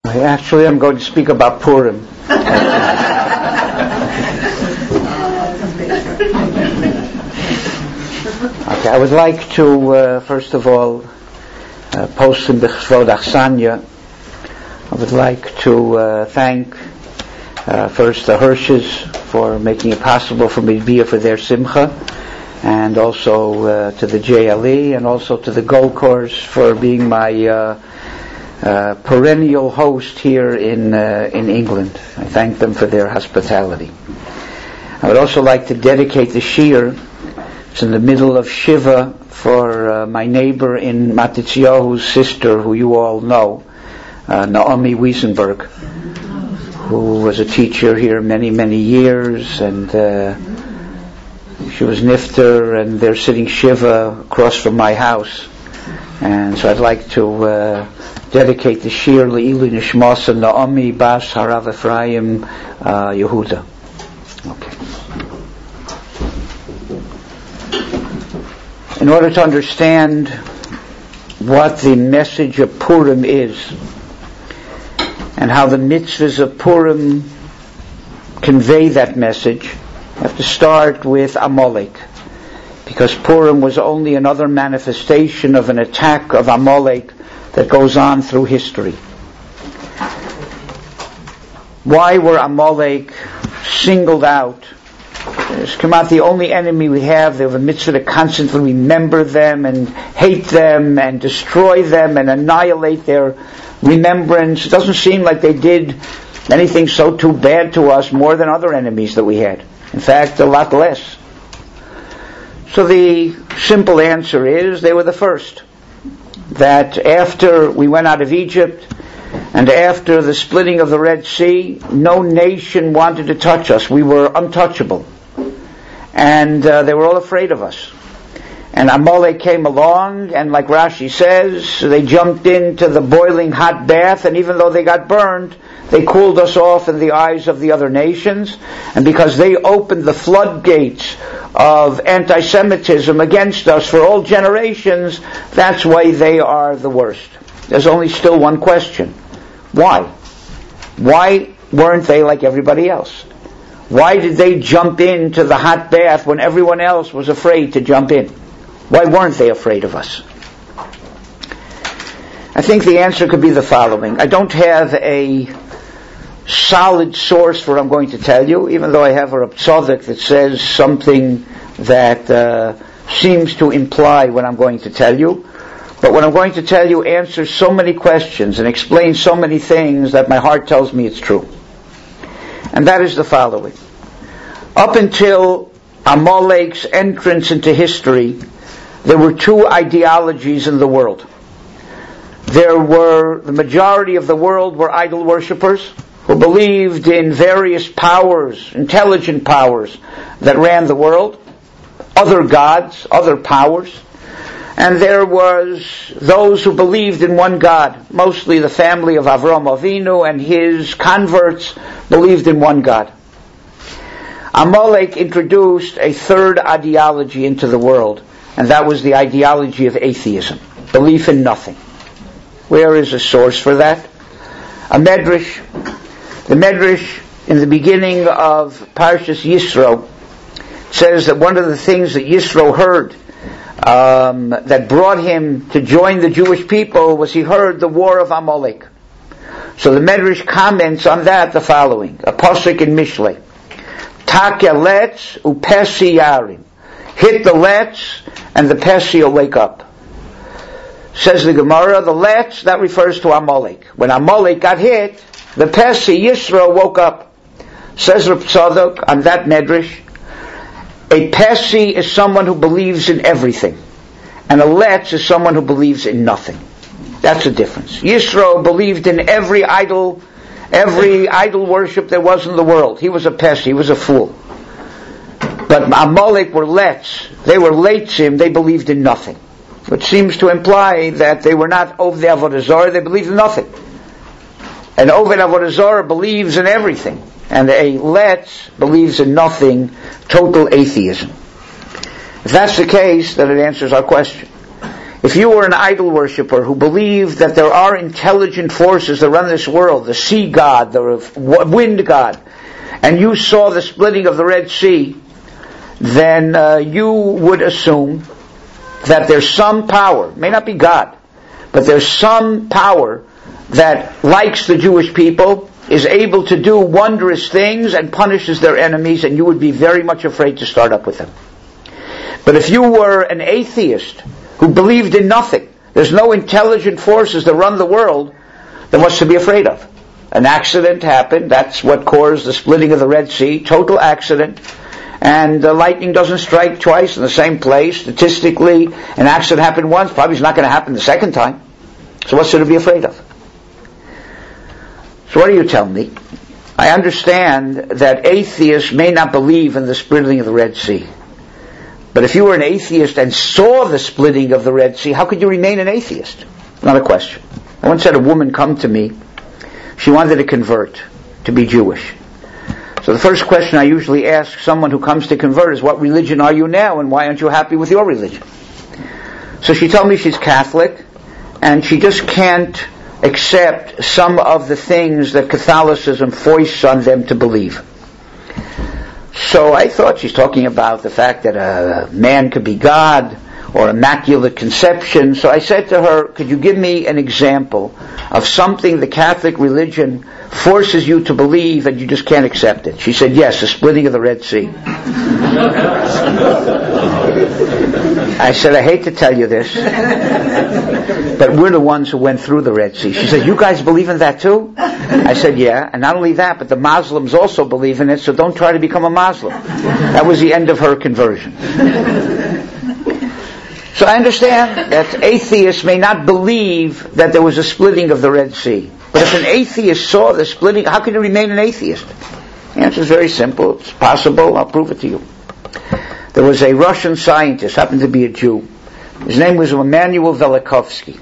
Actually, I'm going to speak about Purim. Okay, I would like to, first of all, post in B'chvod Achsanya. I would like to thank first the Hirsches for making it possible for me to be here for their simcha, and also to the JLE, and also to the Gold Course for being my perennial host here in England. I thank them for their hospitality. I would also like to dedicate the Shir. It's in the middle of Shiva for my neighbor in Matityahu's sister, who you all know, Naomi Wiesenberg, who was a teacher here many, many years, and she was nifter, and they're sitting Shiva across from my house. And so I'd like to dedicate the Shir Le'ilu Nishmasa Naomi Bas Harav Ephraim Yehuda. Okay. In order to understand what the message of Purim is, and how the mitzvahs of Purim convey that message, I have to start with Amalek, because Purim was only another manifestation of an attack of Amalek that goes on through history. Why were Amalek singled out? It's come out the only enemy we have. They have a mitzvah to constantly remember them and hate them and destroy them and annihilate their remembrance. It doesn't seem like they did anything so too bad to us more than other enemies that we had. In fact, a lot less. So the simple answer is they were the first. That after we went out of Egypt and after the splitting of the Red Sea, no nation wanted to touch us. We were untouchable. And they were all afraid of us. And Amalek came along, and like Rashi says, they jumped into the boiling hot bath, and even though they got burned, they cooled us off in the eyes of the other nations. And because they opened the floodgates of anti-Semitism against us for all generations, that's why they are the worst. There's only still one question. Why? Why weren't they like everybody else? Why did they jump into the hot bath when everyone else was afraid to jump in? Why weren't they afraid of us? I think the answer could be the following. I don't have a solid source for what I'm going to tell you, even though I have a tzaddik that says something that seems to imply what I'm going to tell you. But what I'm going to tell you answers so many questions and explains so many things that my heart tells me it's true. And that is the following. Up until Amalek's entrance into history, there were two ideologies in the world. The majority of the world were idol worshippers who believed in various powers, intelligent powers that ran the world, other gods, other powers. And there was those who believed in one God. Mostly the family of Avram Avinu and his converts believed in one God. Amalek introduced a third ideology into the world, and that was the ideology of atheism, belief in nothing. Where is a source for that? A medrash. The medrash in the beginning of Parshas Yisro says that one of the things that Yisro heard that brought him to join the Jewish people was he heard the war of Amalek. So the Medrash comments on that the following, a pasuk in Mishlei. Takya letz upesi yarim. Hit the letz and the pesi will wake up. Says the Gemara, the letz, that refers to Amalek. When Amalek got hit, the pesi, Yisro, woke up. Says Reb Tzadok on that Medrash, a pesi is someone who believes in everything, and a letz is someone who believes in nothing. That's the difference. Yisro believed in every idol worship there was in the world. He was a pesi, he was a fool. But Amalek were letz. They were leitzim, they believed in nothing. Which seems to imply that they were not Ovdei Avodah Zarah, they believed in nothing. An Oved Avodah Zarah believes in everything. And a letz believes in nothing, total atheism. If that's the case, then it answers our question. If you were an idol worshiper who believed that there are intelligent forces that run this world, the sea god, the wind god, and you saw the splitting of the Red Sea, then you would assume that there's some power, may not be God, but there's some power that likes the Jewish people, is able to do wondrous things and punishes their enemies, and you would be very much afraid to start up with them. But if you were an atheist who believed in nothing, there's no intelligent forces that run the world, then what's to be afraid of? An accident happened, that's what caused the splitting of the Red Sea, total accident, and lightning doesn't strike twice in the same place. Statistically, an accident happened once, probably it's not going to happen the second time. So what's there to be afraid of? So what do you tell me? I understand that atheists may not believe in the splitting of the Red Sea. But if you were an atheist and saw the splitting of the Red Sea, how could you remain an atheist? Not a question. I once had a woman come to me. She wanted to convert, to be Jewish. So the first question I usually ask someone who comes to convert is, what religion are you now, and why aren't you happy with your religion? So she told me she's Catholic, and she just can't accept some of the things that Catholicism foists on them to believe. So I thought she's talking about the fact that a man could be God or immaculate conception. So I said to her, could you give me an example of something the Catholic religion forces you to believe and you just can't accept it? She said, yes, the splitting of the Red Sea. I said, I hate to tell you this, but we're the ones who went through the Red Sea. She said, you guys believe in that too? I said, yeah, and not only that, but the Muslims also believe in it, so don't try to become a Muslim. That was the end of her conversion. So I understand that atheists may not believe that there was a splitting of the Red Sea. But if an atheist saw the splitting, how can he remain an atheist? The answer is very simple. It's possible. I'll prove it to you. There was a Russian scientist, happened to be a Jew. His name was Immanuel Velikovsky.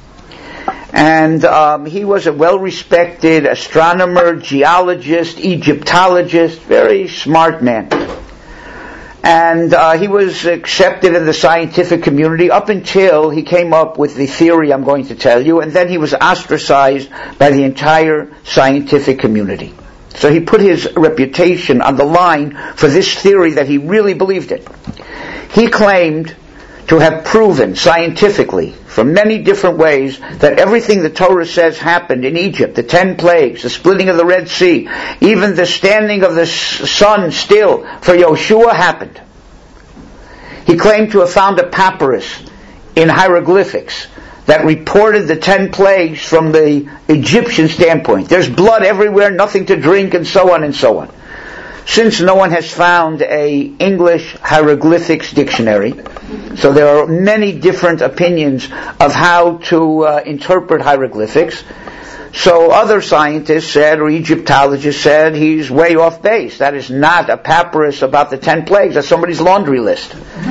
And he was a well-respected astronomer, geologist, Egyptologist, very smart man. And he was accepted in the scientific community up until he came up with the theory I'm going to tell you, and then he was ostracized by the entire scientific community. So he put his reputation on the line for this theory that he really believed in. He claimed to have proven scientifically from many different ways that everything the Torah says happened in Egypt, the 10 plagues, the splitting of the Red Sea, even the standing of the sun still for Yoshua happened. He claimed to have found a papyrus in hieroglyphics that reported the 10 plagues from the Egyptian standpoint. There's blood everywhere, nothing to drink, and so on and so on. Since no one has found a English hieroglyphics dictionary, so there are many different opinions of how to interpret hieroglyphics. So other scientists said, or Egyptologists said, he's way off base. That is not a papyrus about the 10 plagues. That's somebody's laundry list.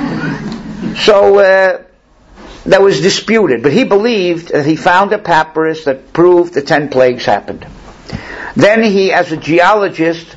So that was disputed. But he believed that he found a papyrus that proved the 10 plagues happened. Then he, as a geologist,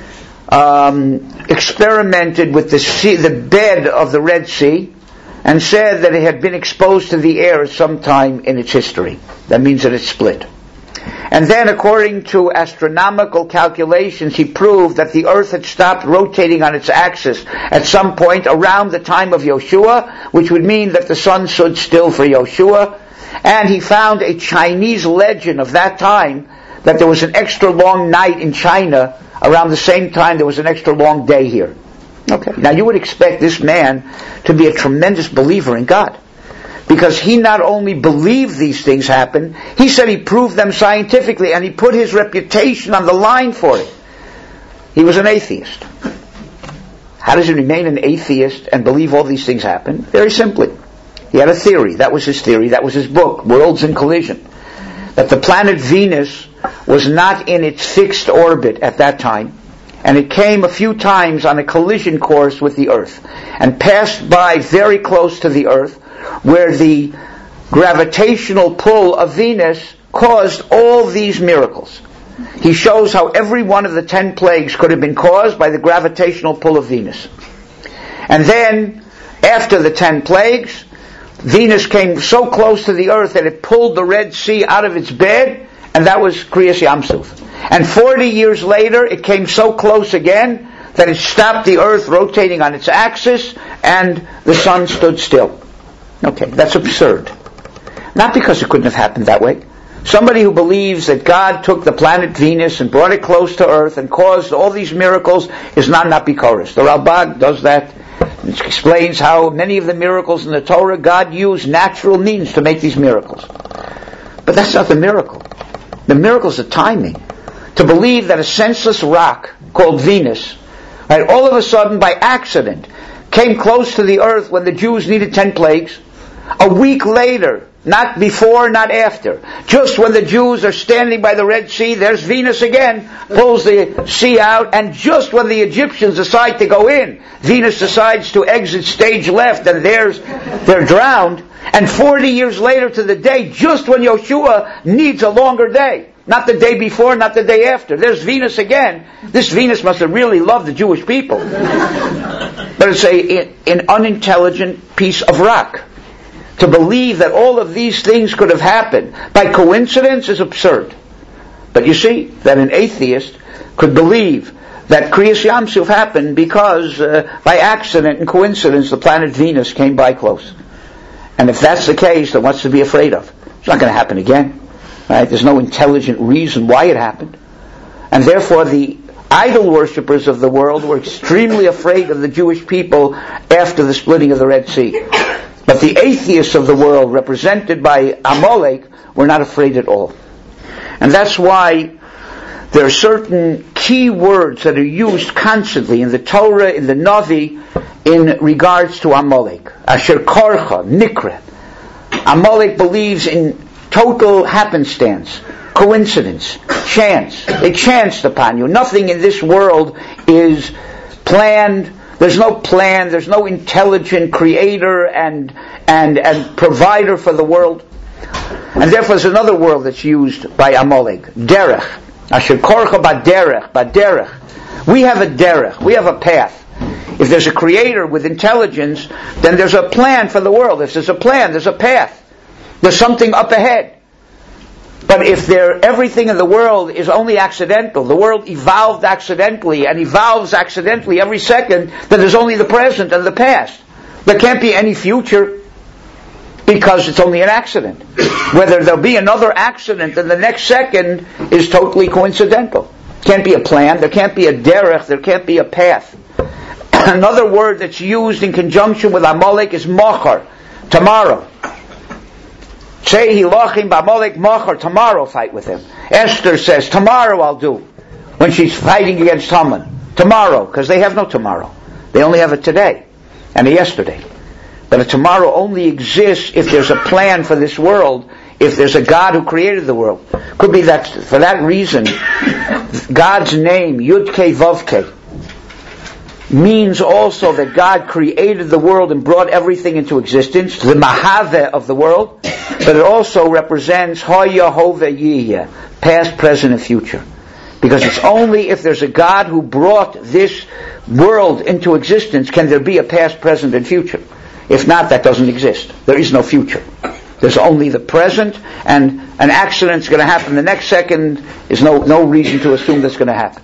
experimented with the bed of the Red Sea and said that it had been exposed to the air at some time in its history. That means that it split. And then, according to astronomical calculations, he proved that the earth had stopped rotating on its axis at some point around the time of Yoshua, which would mean that the sun stood still for Yoshua. And he found a Chinese legend of that time that there was an extra long night in China around the same time there was an extra long day here. Okay. Now you would expect this man to be a tremendous believer in God, because he not only believed these things happened, he said he proved them scientifically, and he put his reputation on the line for it. He was an atheist. How does he remain an atheist and believe all these things happen? Very simply. He had a theory. That was his theory. That was his book, Worlds in Collision. That the planet Venus was not in its fixed orbit at that time, and it came a few times on a collision course with the Earth, and passed by very close to the Earth, where the gravitational pull of Venus caused all these miracles. He shows how every one of the 10 plagues could have been caused by the gravitational pull of Venus. And then, after the 10 plagues, Venus came so close to the earth that it pulled the Red Sea out of its bed, and that was Kriyas Yamsuf. And 40 years later, it came so close again that it stopped the earth rotating on its axis, and the sun stood still. Okay, that's absurd. Not because it couldn't have happened that way. Somebody who believes that God took the planet Venus and brought it close to earth and caused all these miracles is not Bikoros. The Ralbag does that. It explains how many of the miracles in the Torah, God used natural means to make these miracles. But that's not the miracle. The miracle is the timing. To believe that a senseless rock called Venus, right, all of a sudden by accident, came close to the earth when the Jews needed 10 plagues. A week later, not before, not after, just when the Jews are standing by the Red Sea, there's Venus again, pulls the sea out, and just when the Egyptians decide to go in, Venus decides to exit stage left, and they're drowned. And 40 years later to the day, just when Yoshua needs a longer day, not the day before, not the day after, there's Venus again. This Venus must have really loved the Jewish people. But it's an unintelligent piece of rock. To believe that all of these things could have happened by coincidence is absurd. But you see that an atheist could believe that Kriyas Yamsuf happened because by accident and coincidence the planet Venus came by close. And if that's the case, then what's to be afraid of? It's not going to happen again. Right? There's no intelligent reason why it happened. And therefore the idol worshippers of the world were extremely afraid of the Jewish people after the splitting of the Red Sea. But the atheists of the world, represented by Amalek, were not afraid at all. And that's why there are certain key words that are used constantly in the Torah, in the Navi, in regards to Amalek. Asher Korcha, Nikra. Amalek believes in total happenstance, coincidence, chance. They chanced upon you. Nothing in this world is planned. There's no plan, there's no intelligent creator and provider for the world. And therefore there's another word that's used by Amalek, derech. Asher korcha baderech. We have a derech, we have a path. If there's a creator with intelligence, then there's a plan for the world. If there's a plan, there's a path. There's something up ahead. But if everything in the world is only accidental, the world evolved accidentally and evolves accidentally every second, then there's only the present and the past. There can't be any future because it's only an accident. Whether there'll be another accident in the next second is totally coincidental. Can't be a plan, there can't be a derech, there can't be a path. Another word that's used in conjunction with Amalek is machar, tomorrow. Say hilachim b'Amalek machar, tomorrow fight with him. Esther says, tomorrow I'll do, when she's fighting against Haman. Tomorrow, because they have no tomorrow. They only have a today and a yesterday. But a tomorrow only exists if there's a plan for this world, if there's a God who created the world. Could be that, for that reason, God's name, Yud-Kei Vav-Kei, means also that God created the world and brought everything into existence, the Mahave of the world, but it also represents Haya Hove Yiyeh, past, present, and future. Because it's only if there's a God who brought this world into existence can there be a past, present, and future. If not, that doesn't exist. There is no future. There's only the present, and an accident's going to happen the next second. There's no reason to assume that's going to happen.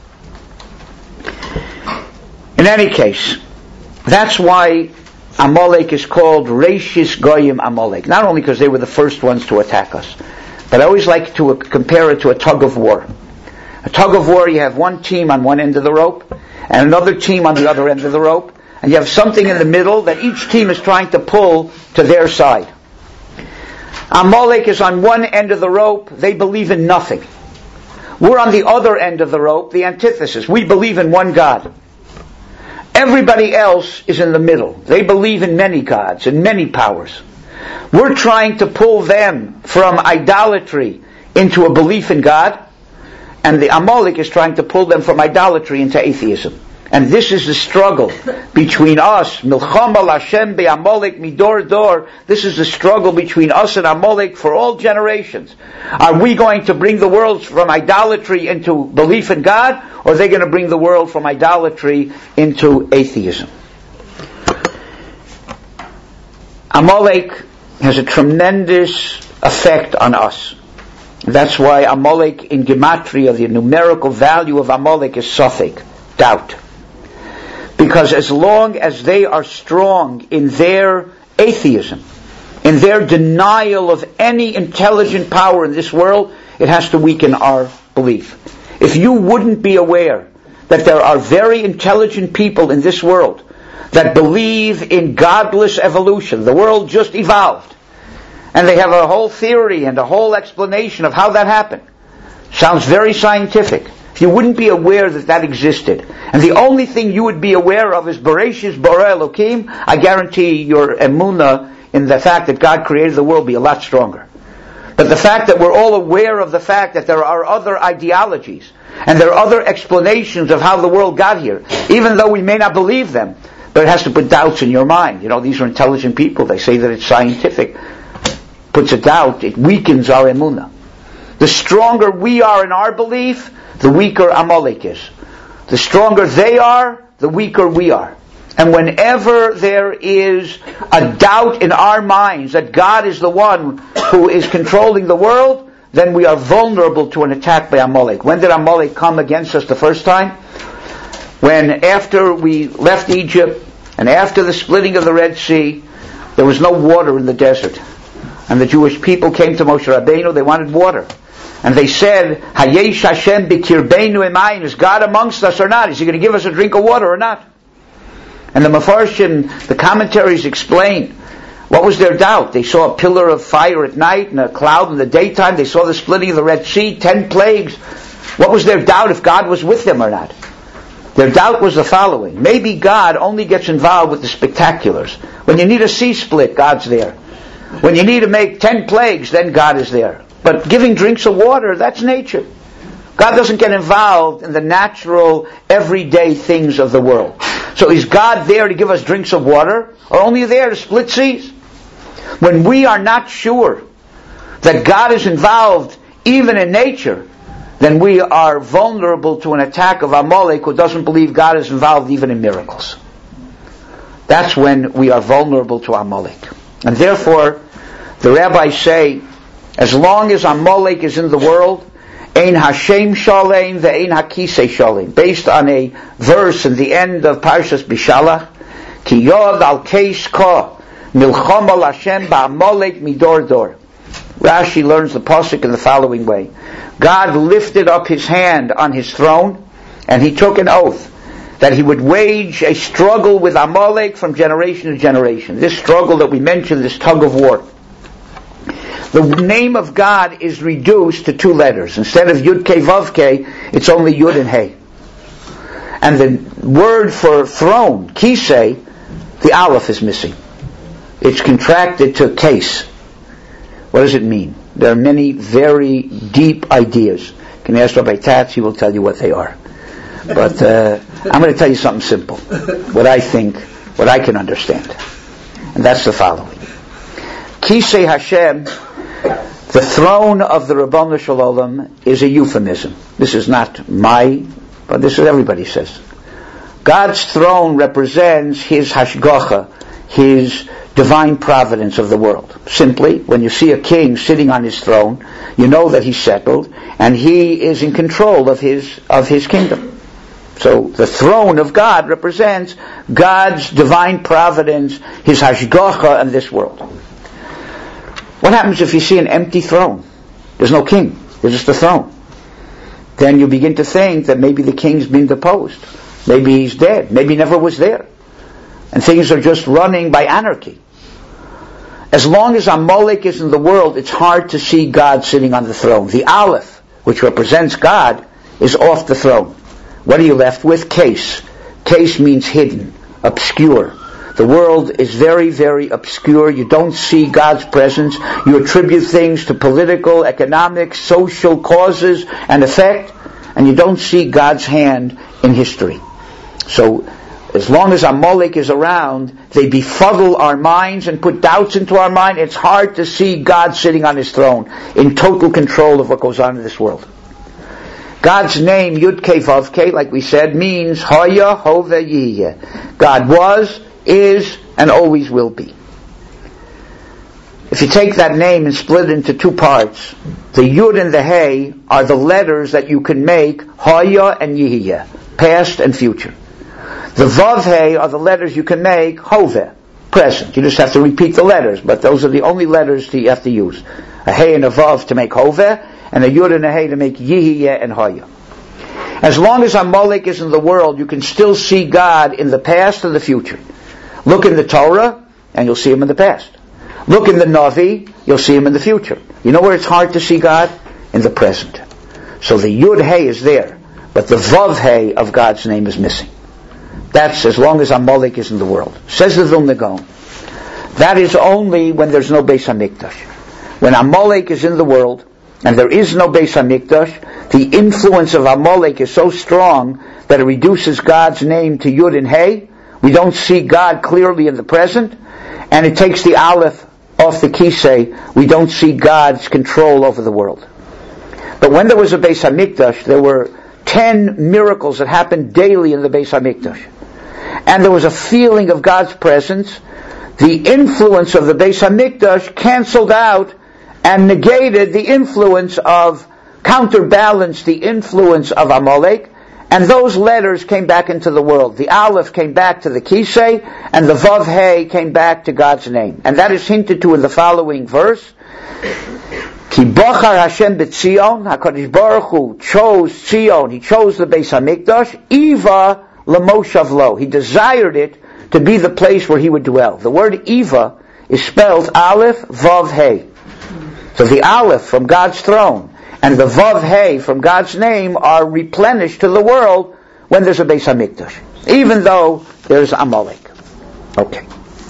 In any case, that's why Amalek is called Reishis Goyim Amalek. Not only because they were the first ones to attack us, but I always like to compare it to a tug of war. A tug of war, you have one team on one end of the rope, and another team on the other end of the rope, and you have something in the middle that each team is trying to pull to their side. Amalek is on one end of the rope, they believe in nothing. We're on the other end of the rope, the antithesis. We believe in one God. Everybody else is in the middle. They believe in many gods and many powers. We're trying to pull them from idolatry into a belief in God, and the Amalek is trying to pull them from idolatry into atheism. And this is the struggle between us, Milchama Lashem be'Amalek midor dor. This is the struggle between us and Amalek for all generations. Are we going to bring the world from idolatry into belief in God, or are they going to bring the world from idolatry into atheism? Amalek has a tremendous effect on us. That's why Amalek in Gematria, the numerical value of Amalek is Safek, doubt. Because as long as they are strong in their atheism, in their denial of any intelligent power in this world, it has to weaken our belief. If you wouldn't be aware that there are very intelligent people in this world that believe in godless evolution, the world just evolved, and they have a whole theory and a whole explanation of how that happened. Sounds very scientific. If you wouldn't be aware that that existed, and the only thing you would be aware of is Bereshis Bara Elokim, I guarantee your emunah in the fact that God created the world be a lot stronger. But the fact that we're all aware of the fact that there are other ideologies, and there are other explanations of how the world got here, even though we may not believe them, but it has to put doubts in your mind. You know, these are intelligent people, they say that it's scientific. Puts a doubt, it weakens our emunah. The stronger we are in our belief, the weaker Amalek is. The stronger they are, the weaker we are. And whenever there is a doubt in our minds that God is the one who is controlling the world, then we are vulnerable to an attack by Amalek. When did Amalek come against us the first time? When after we left Egypt, and after the splitting of the Red Sea, there was no water in the desert. And the Jewish people came to Moshe Rabbeinu, they wanted water. And they said, Hayesh Hashem b'kirbeinu emayin, is God amongst us or not? Is He going to give us a drink of water or not? And the Mefarshim, the commentaries explain, what was their doubt? They saw a pillar of fire at night and a cloud in the daytime. They saw the splitting of the Red Sea, 10 plagues. What was their doubt if God was with them or not? Their doubt was the following. Maybe God only gets involved with the spectaculars. When you need a sea split, God's there. When you need to make 10 plagues, then God is there. But giving drinks of water, that's nature. God doesn't get involved in the natural, everyday things of the world. So is God there to give us drinks of water, or only there to split seas? When we are not sure that God is involved even in nature, then we are vulnerable to an attack of Amalek who doesn't believe God is involved even in miracles. That's when we are vulnerable to Amalek. And therefore, the rabbis say, as long as Amalek is in the world, Ein Hashem Shalem ve'ein Hakisei Shalem, based on a verse in the end of Parshas Bishalach, Ki Yod al Keis Ka Milchom al Hashem ba'Amalek midor dor. Rashi learns the pasuk in the following way: God lifted up His hand on His throne, and He took an oath that He would wage a struggle with Amalek from generation to generation. This struggle that we mentioned, this tug of war. The name of God is reduced to 2 letters. Instead of Yud Kei Vav Kei, it's only Yud and Hey. And the word for throne, Kisei, the Aleph is missing. It's contracted to Case. What does it mean? There are many very deep ideas. You can ask Rabbi Tatz, he will tell you what they are. But I'm going to tell you something simple. What I think, what I can understand. And that's the following. Kisei Hashem, the throne of the Rabbanu Shalom, is a euphemism. This is not but this is what everybody says. God's throne represents His Hashgacha, His divine providence of the world. Simply, when you see a king sitting on his throne, you know that he's settled, and he is in control of his kingdom. So the throne of God represents God's divine providence, His Hashgacha in this world. What happens if you see an empty throne? There's no king. There's just a throne. Then you begin to think that maybe the king's been deposed. Maybe he's dead. Maybe he never was there. And things are just running by anarchy. As long as Amalek is in the world, it's hard to see God sitting on the throne. The Aleph, which represents God, is off the throne. What are you left with? Case. Case means hidden, obscure. The world is very, very obscure. You don't see God's presence. You attribute things to political, economic, social causes and effect, and you don't see God's hand in history. So, as long as Amalek is around, they befuddle our minds and put doubts into our mind. It's hard to see God sitting on His throne, in total control of what goes on in this world. God's name, Yud Kei Vav Kei, like we said, means Haya Hove Yiyeh. God was, is, and always will be. If you take that name and split it into two parts, the Yud and the Hey are the letters that you can make Haya and Yihiyah, past and future. The Vav Hey are the letters you can make Hoveh, present. You just have to repeat the letters, but those are the only letters that you have to use. A Hey and a Vav to make Hoveh, and a Yud and a Hey to make Yihiyah and Haya. As long as Amalek is in the world, you can still see God in the past and the future. Look in the Torah, and you'll see Him in the past. Look in the Navi, you'll see Him in the future. You know where it's hard to see God? In the present. So the Yud Hey is there, but the Vav Hey of God's name is missing. That's as long as Amalek is in the world. Says the Vilna Gaon. That is only when there's no Beis HaMikdash. When Amalek is in the world, and there is no Beis HaMikdash, the influence of Amalek is so strong that it reduces God's name to Yud and Hey. We don't see God clearly in the present, and it takes the Aleph off the Kisei. We don't see God's control over the world. But when there was a Beis HaMikdash, there were 10 miracles that happened daily in the Beis HaMikdash. And there was a feeling of God's presence. The influence of the Beis HaMikdash canceled out and negated the influence of, counterbalanced the influence of Amalek, and those letters came back into the world. The Aleph came back to the Kisei, and the Vav Hey came back to God's name. And that is hinted to in the following verse. Ki Bachar Hashem b'Tzion, HaKadosh Baruch Hu chose Tzion, He chose the Beis HaMikdash, Iva l'moshav lo. He desired it to be the place where He would dwell. The word Iva is spelled Aleph, Vav, Hey. So the Aleph from God's throne and the Vav Hey from God's name are replenished to the world when there's a Beis HaMikdash, even though there's Amalek. Okay.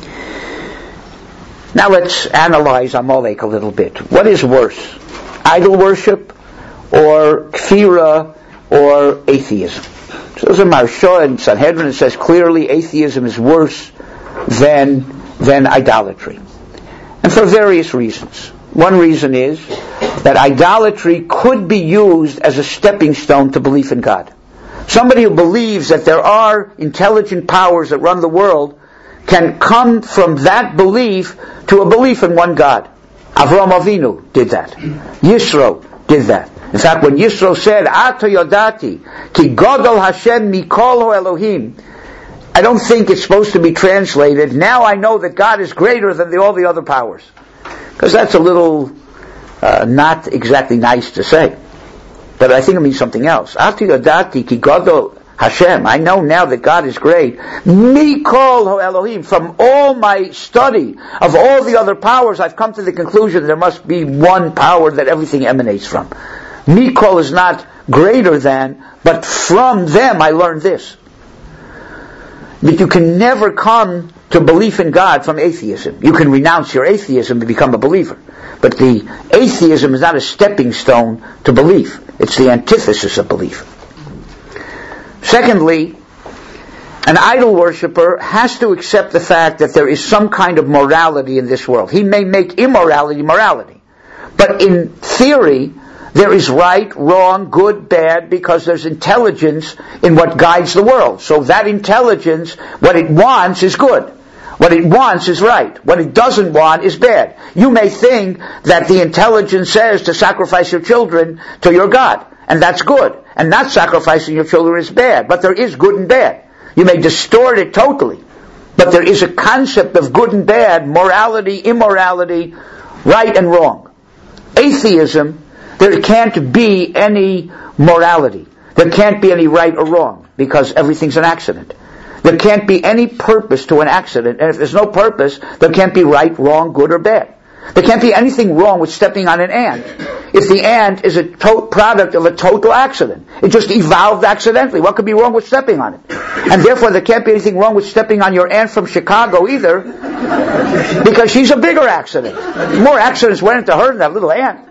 Now let's analyze Amalek a little bit. What is worse? Idol worship or Kfira or atheism? So there's a Maharsha in Sanhedrin that says clearly atheism is worse than idolatry. And for various reasons. One reason is that idolatry could be used as a stepping stone to belief in God. Somebody who believes that there are intelligent powers that run the world can come from that belief to a belief in one God. Avraham Avinu did that. Yisro did that. In fact, when Yisro said, Ato Yodati, Ki Godol Hashem Mikol Elohim, I don't think it's supposed to be translated, now I know that God is greater than all the other powers. Because that's a little not exactly nice to say. But I think it means something else. Ati Yodati Ki Godol Hashem. I know now that God is great. Mikol Elohim. From all my study of all the other powers, I've come to the conclusion there must be one power that everything emanates from. Mikol is not greater than, but from them I learned this. That you can never come to belief in God from atheism. You can renounce your atheism and become a believer. But the atheism is not a stepping stone to belief. It's the antithesis of belief. Secondly, an idol worshiper has to accept the fact that there is some kind of morality in this world. He may make immorality morality. But in theory, there is right, wrong, good, bad, because there's intelligence in what guides the world. So that intelligence, what it wants is good. What it wants is right. What it doesn't want is bad. You may think that the intelligence says to sacrifice your children to your God, and that's good. And not sacrificing your children is bad. But there is good and bad. You may distort it totally. But there is a concept of good and bad, morality, immorality, right and wrong. Atheism, there can't be any morality. There can't be any right or wrong, because everything's an accident. There can't be any purpose to an accident, and if there's no purpose, there can't be right, wrong, good, or bad. There can't be anything wrong with stepping on an ant if the ant is a product of a total accident. It just evolved accidentally. What could be wrong with stepping on it? And therefore there can't be anything wrong with stepping on your aunt from Chicago either, because she's a bigger accident. More accidents went into her than that little ant.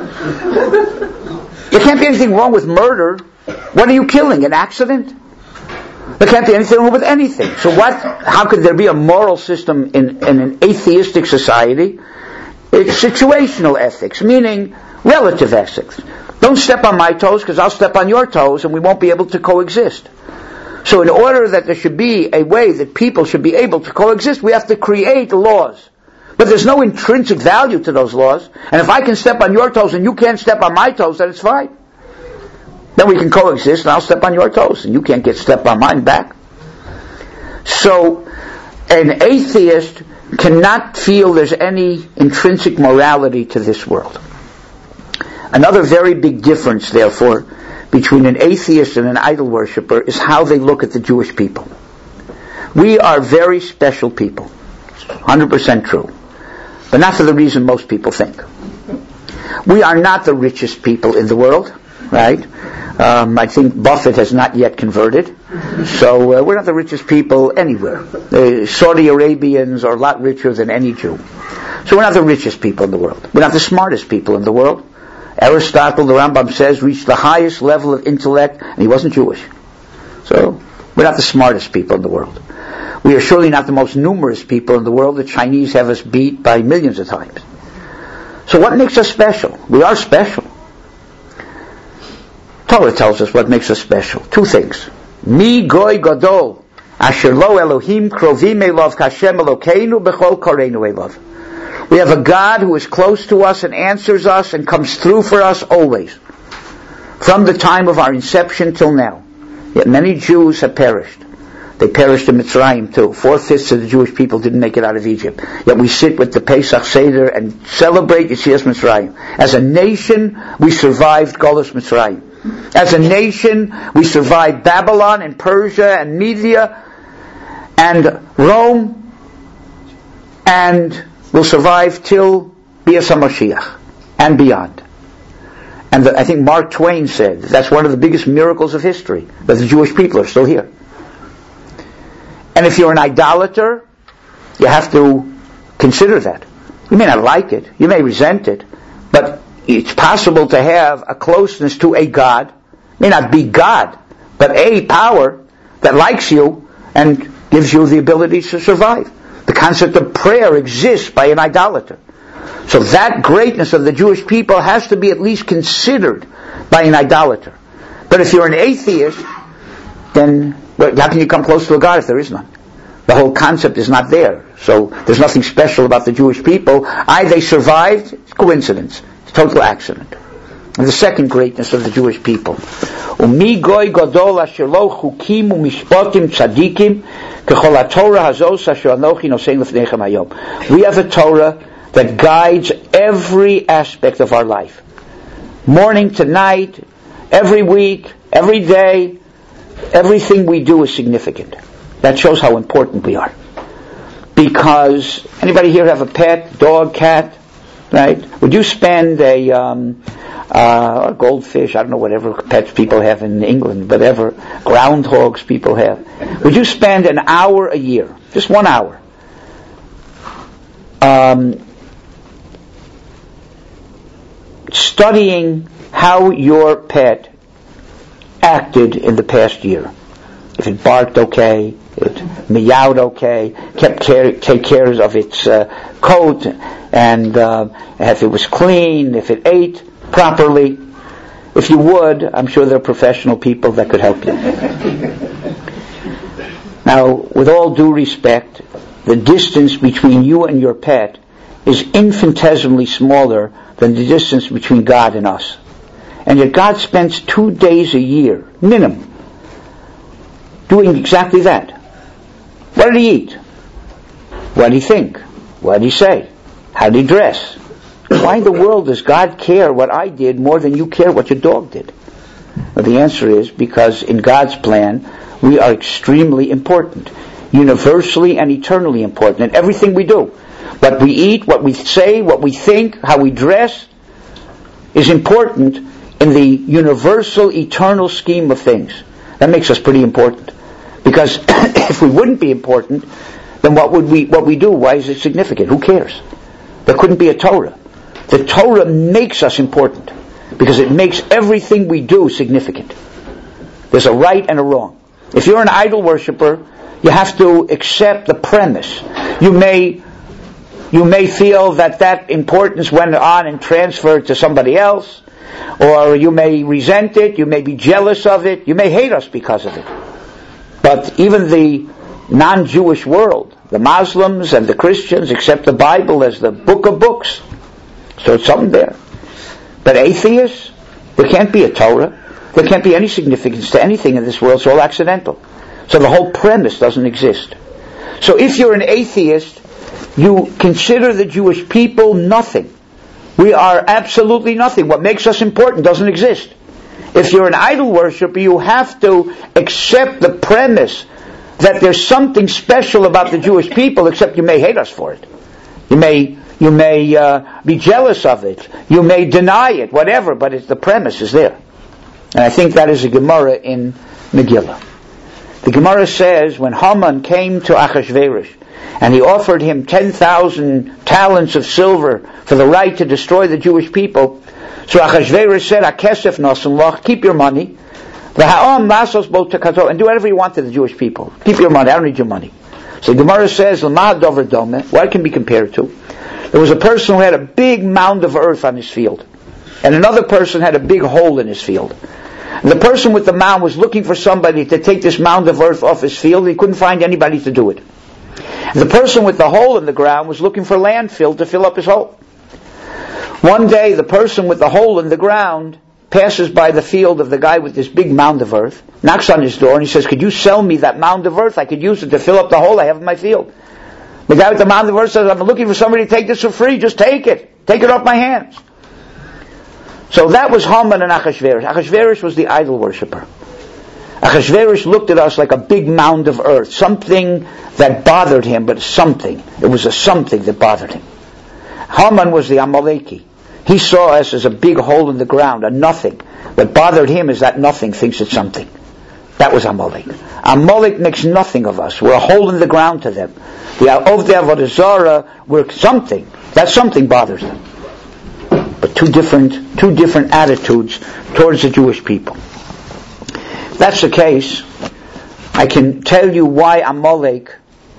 There can't be anything wrong with murder. What are you killing? An accident? There can't be anything wrong with anything. So how could there be a moral system in an atheistic society? It's situational ethics, meaning relative ethics. Don't step on my toes because I'll step on your toes and we won't be able to coexist. So in order that there should be a way that people should be able to coexist, we have to create laws. But there's no intrinsic value to those laws. And if I can step on your toes and you can't step on my toes, then it's fine. Then we can coexist, and I'll step on your toes, and you can't get stepped on mine back. So, an atheist cannot feel there's any intrinsic morality to this world. Another very big difference, therefore, between an atheist and an idol worshiper is how they look at the Jewish people. We are very special people. 100% true. But not for the reason most people think. We are not the richest people in the world, right? I think Buffett has not yet converted. So we're not the richest people anywhere. Saudi Arabians are a lot richer than any Jew. So we're not the richest people in the world. We're not the smartest people in the world. Aristotle, the Rambam says, reached the highest level of intellect, and he wasn't Jewish. So we're not the smartest people in the world. We are surely not the most numerous people in the world. The Chinese have us beat by millions of times. So what makes us special? We are special. Torah tells us what makes us special. Two things. Mi goy gadol, asher lo Elohim krovim elav kashem Elokeinu bechol koreinu elav. We have a God who is close to us and answers us and comes through for us always. From the time of our inception till now. Yet many Jews have perished. They perished in Mitzrayim too. 4/5 of the Jewish people didn't make it out of Egypt. Yet we sit with the Pesach Seder and celebrate Yetzias Mitzrayim. As a nation, we survived Golus Mitzrayim. As a nation, we survived Babylon and Persia and Media and Rome, and will survive till Bias HaMashiach and beyond. And I think Mark Twain said that's one of the biggest miracles of history, that the Jewish people are still here. And if you're an idolater, you have to consider that. You may not like it, you may resent it, but it's possible to have a closeness to a God, it may not be God, but a power that likes you and gives you the ability to survive. The concept of prayer exists by an idolater. So that greatness of the Jewish people has to be at least considered by an idolater. But if you're an atheist, then how can you come close to a God if there is none? The whole concept is not there. So there's nothing special about the Jewish people. They survived, it's coincidence. It's a total accident. And the second greatness of the Jewish people. We have a Torah that guides every aspect of our life. Morning to night, every week, every day, everything we do is significant. That shows how important we are. Because, anybody here have a pet, dog, cat, right? Would you spend a goldfish, I don't know, whatever pets people have in England, whatever groundhogs people have. Would you spend an hour a year, just 1 hour, studying how your pet acted in the past year? If it barked okay, it meowed okay, take care of its coat, and if it was clean, if it ate properly. If you would, I'm sure there are professional people that could help you. Now, with all due respect, the distance between you and your pet is infinitesimally smaller than the distance between God and us. And yet God spends 2 days a year, minimum, doing exactly that. What did he eat? What did he think? What did he say? How did he dress? Why in the world does God care what I did more than you care what your dog did? Well, the answer is because in God's plan, we are extremely important, universally and eternally important in everything we do. What we eat, what we say, what we think, how we dress is important in the universal, eternal scheme of things. That makes us pretty important. Because if we wouldn't be important, then what we do, why is it significant? Who cares? There couldn't be a Torah. The Torah makes us important because it makes everything we do significant. There's a right and a wrong. If you're an idol worshiper, you have to accept the premise. You may feel that importance went on and transferred to somebody else, or you may resent it, you may be jealous of it, you may hate us because of it. But even the non-Jewish world. The Muslims and the Christians accept the Bible as the book of books. So it's something there. But atheists, there can't be a Torah. There can't be any significance to anything in this world. It's all accidental. So the whole premise doesn't exist. So if you're an atheist, you consider the Jewish people nothing. We are absolutely nothing. What makes us important doesn't exist. If you're an idol worshiper, you have to accept the premise that there's something special about the Jewish people, except you may hate us for it. You may be jealous of it. You may deny it, whatever, but the premise is there. And I think that is a Gemara in Megillah. The Gemara says, when Haman came to Achashverosh, and he offered him 10,000 talents of silver for the right to destroy the Jewish people, so Achashverosh said, "Akesef nasan lach, keep your money, v'ha'am lasos bo tekato, and do whatever you want to the Jewish people. Keep your money, I don't need your money." So the Gemara says, "L'ma dover dome," what can be compared to? There was a person who had a big mound of earth on his field, and another person had a big hole in his field. And the person with the mound was looking for somebody to take this mound of earth off his field. He couldn't find anybody to do it. And the person with the hole in the ground was looking for landfill to fill up his hole. One day, the person with the hole in the ground passes by the field of the guy with this big mound of earth, knocks on his door, and he says, "Could you sell me that mound of earth? I could use it to fill up the hole I have in my field." The guy with the mound of earth says, "I'm looking for somebody to take this for free. Just take it. Take it off my hands." So that was Haman and Achashverosh. Achashverosh was the idol worshiper. Achashverosh looked at us like a big mound of earth, something that bothered him, but something. It was a something that bothered him. Haman was the Amaleki. He saw us as a big hole in the ground, a nothing. What bothered him is that nothing thinks it's something. That was Amalek. Amalek makes nothing of us. We're a hole in the ground to them. The Ovdei Avodah Zarah, we're something. That something bothers them. But two different attitudes towards the Jewish people. If that's the case, I can tell you why Amalek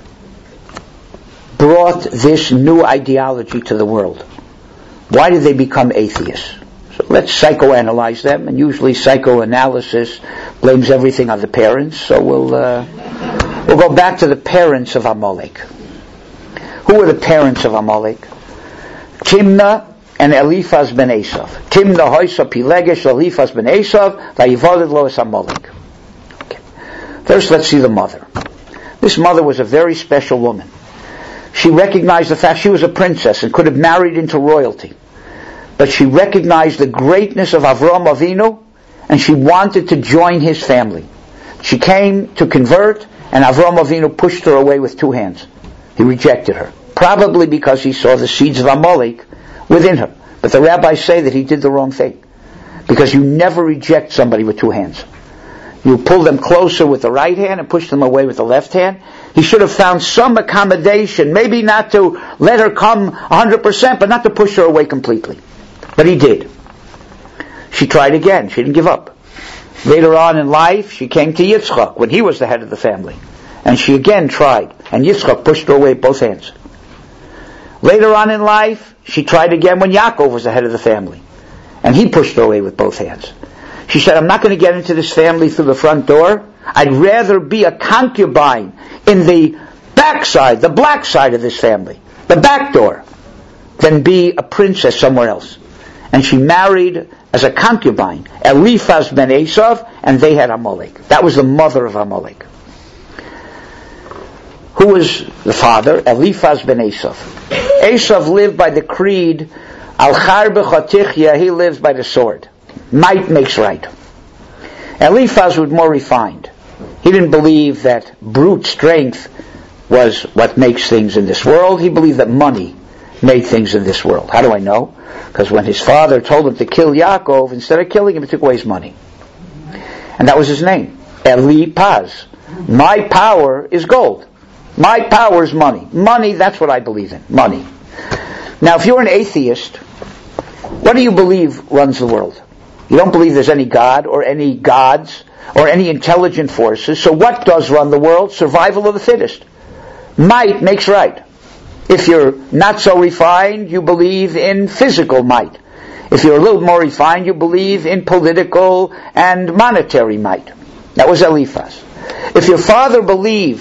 brought this new ideology to the world. Why did they become atheists? So let's psychoanalyze them, and usually psychoanalysis blames everything on the parents, so we'll go back to the parents of Amalek. Who were the parents of Amalek? Timnah and Eliphaz ben Esav. Timnah hoisa pilegesh Eliphaz ben Esav, vayivoled lo es Amalek. Okay. First, let's see the mother. This mother was a very special woman. She recognized the fact she was a princess and could have married into royalty. But she recognized the greatness of Avraham Avinu, and she wanted to join his family. She came to convert, and Avraham Avinu pushed her away with two hands. He rejected her, probably because he saw the seeds of Amalek within her. But the rabbis say that he did the wrong thing, because you never reject somebody with two hands. You pull them closer with the right hand and push them away with the left hand. He should have found some accommodation, maybe not to let her come 100%, but not to push her away completely. But he did. She tried again. She didn't give up. Later on in life, she came to Yitzchak when he was the head of the family. And she again tried. And Yitzchak pushed her away with both hands. Later on in life, she tried again when Yaakov was the head of the family. And he pushed her away with both hands. She said, "I'm not going to get into this family through the front door. I'd rather be a concubine in the backside, the black side of this family, the back door, than be a princess somewhere else." And she married as a concubine Eliphaz ben Esav, and they had Amalek. That was the mother of Amalek. Who was the father? Eliphaz ben Esav. Esav lived by the creed, Al Charbe Chotichya, he lives by the sword. Might makes right. Eliphaz was more refined. He didn't believe that brute strength was what makes things in this world. He believed that money made things in this world. How do I know? Because when his father told him to kill Yaakov, instead of killing him, he took away his money. And that was his name. Eliphaz. My power is gold. My power is money. Money, that's what I believe in. Money. Now, if you're an atheist, what do you believe runs the world? You don't believe there's any God or any gods or any intelligent forces. So what does run the world? Survival of the fittest. Might makes right. If you're not so refined, you believe in physical might. If you're a little more refined, you believe in political and monetary might. That was Eliphaz. If your father believed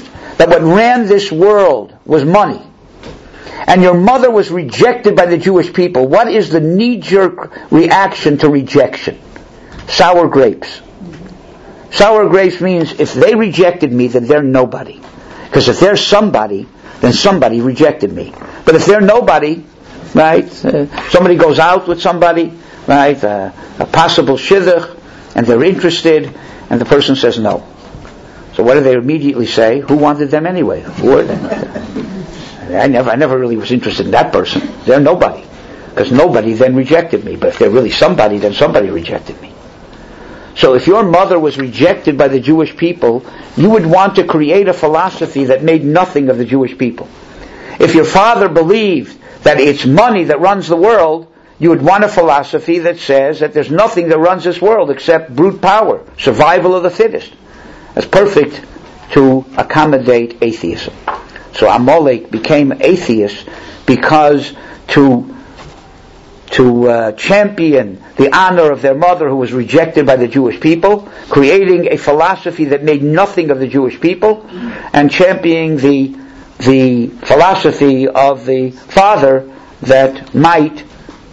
that what ran this world was money, and your mother was rejected by the Jewish people, what is the knee-jerk reaction to rejection? Sour grapes. Sour grapes means if they rejected me, then they're nobody. Because if they're somebody, then somebody rejected me. But if they're nobody, right, somebody goes out with somebody, right, a possible shidduch, and they're interested, and the person says no. So what do they immediately say? Who wanted them anyway? Who were they? I never really was interested in that person. They're nobody. Because nobody then rejected me. But if they're really somebody, then somebody rejected me. So if your mother was rejected by the Jewish people, you would want to create a philosophy that made nothing of the Jewish people. If your father believed that it's money that runs the world, you would want a philosophy that says that there's nothing that runs this world except brute power, survival of the fittest. That's perfect to accommodate atheism. So Amalek became atheist because to champion the honor of their mother who was rejected by the Jewish people, creating a philosophy that made nothing of the Jewish people, and championing the philosophy of the father that might,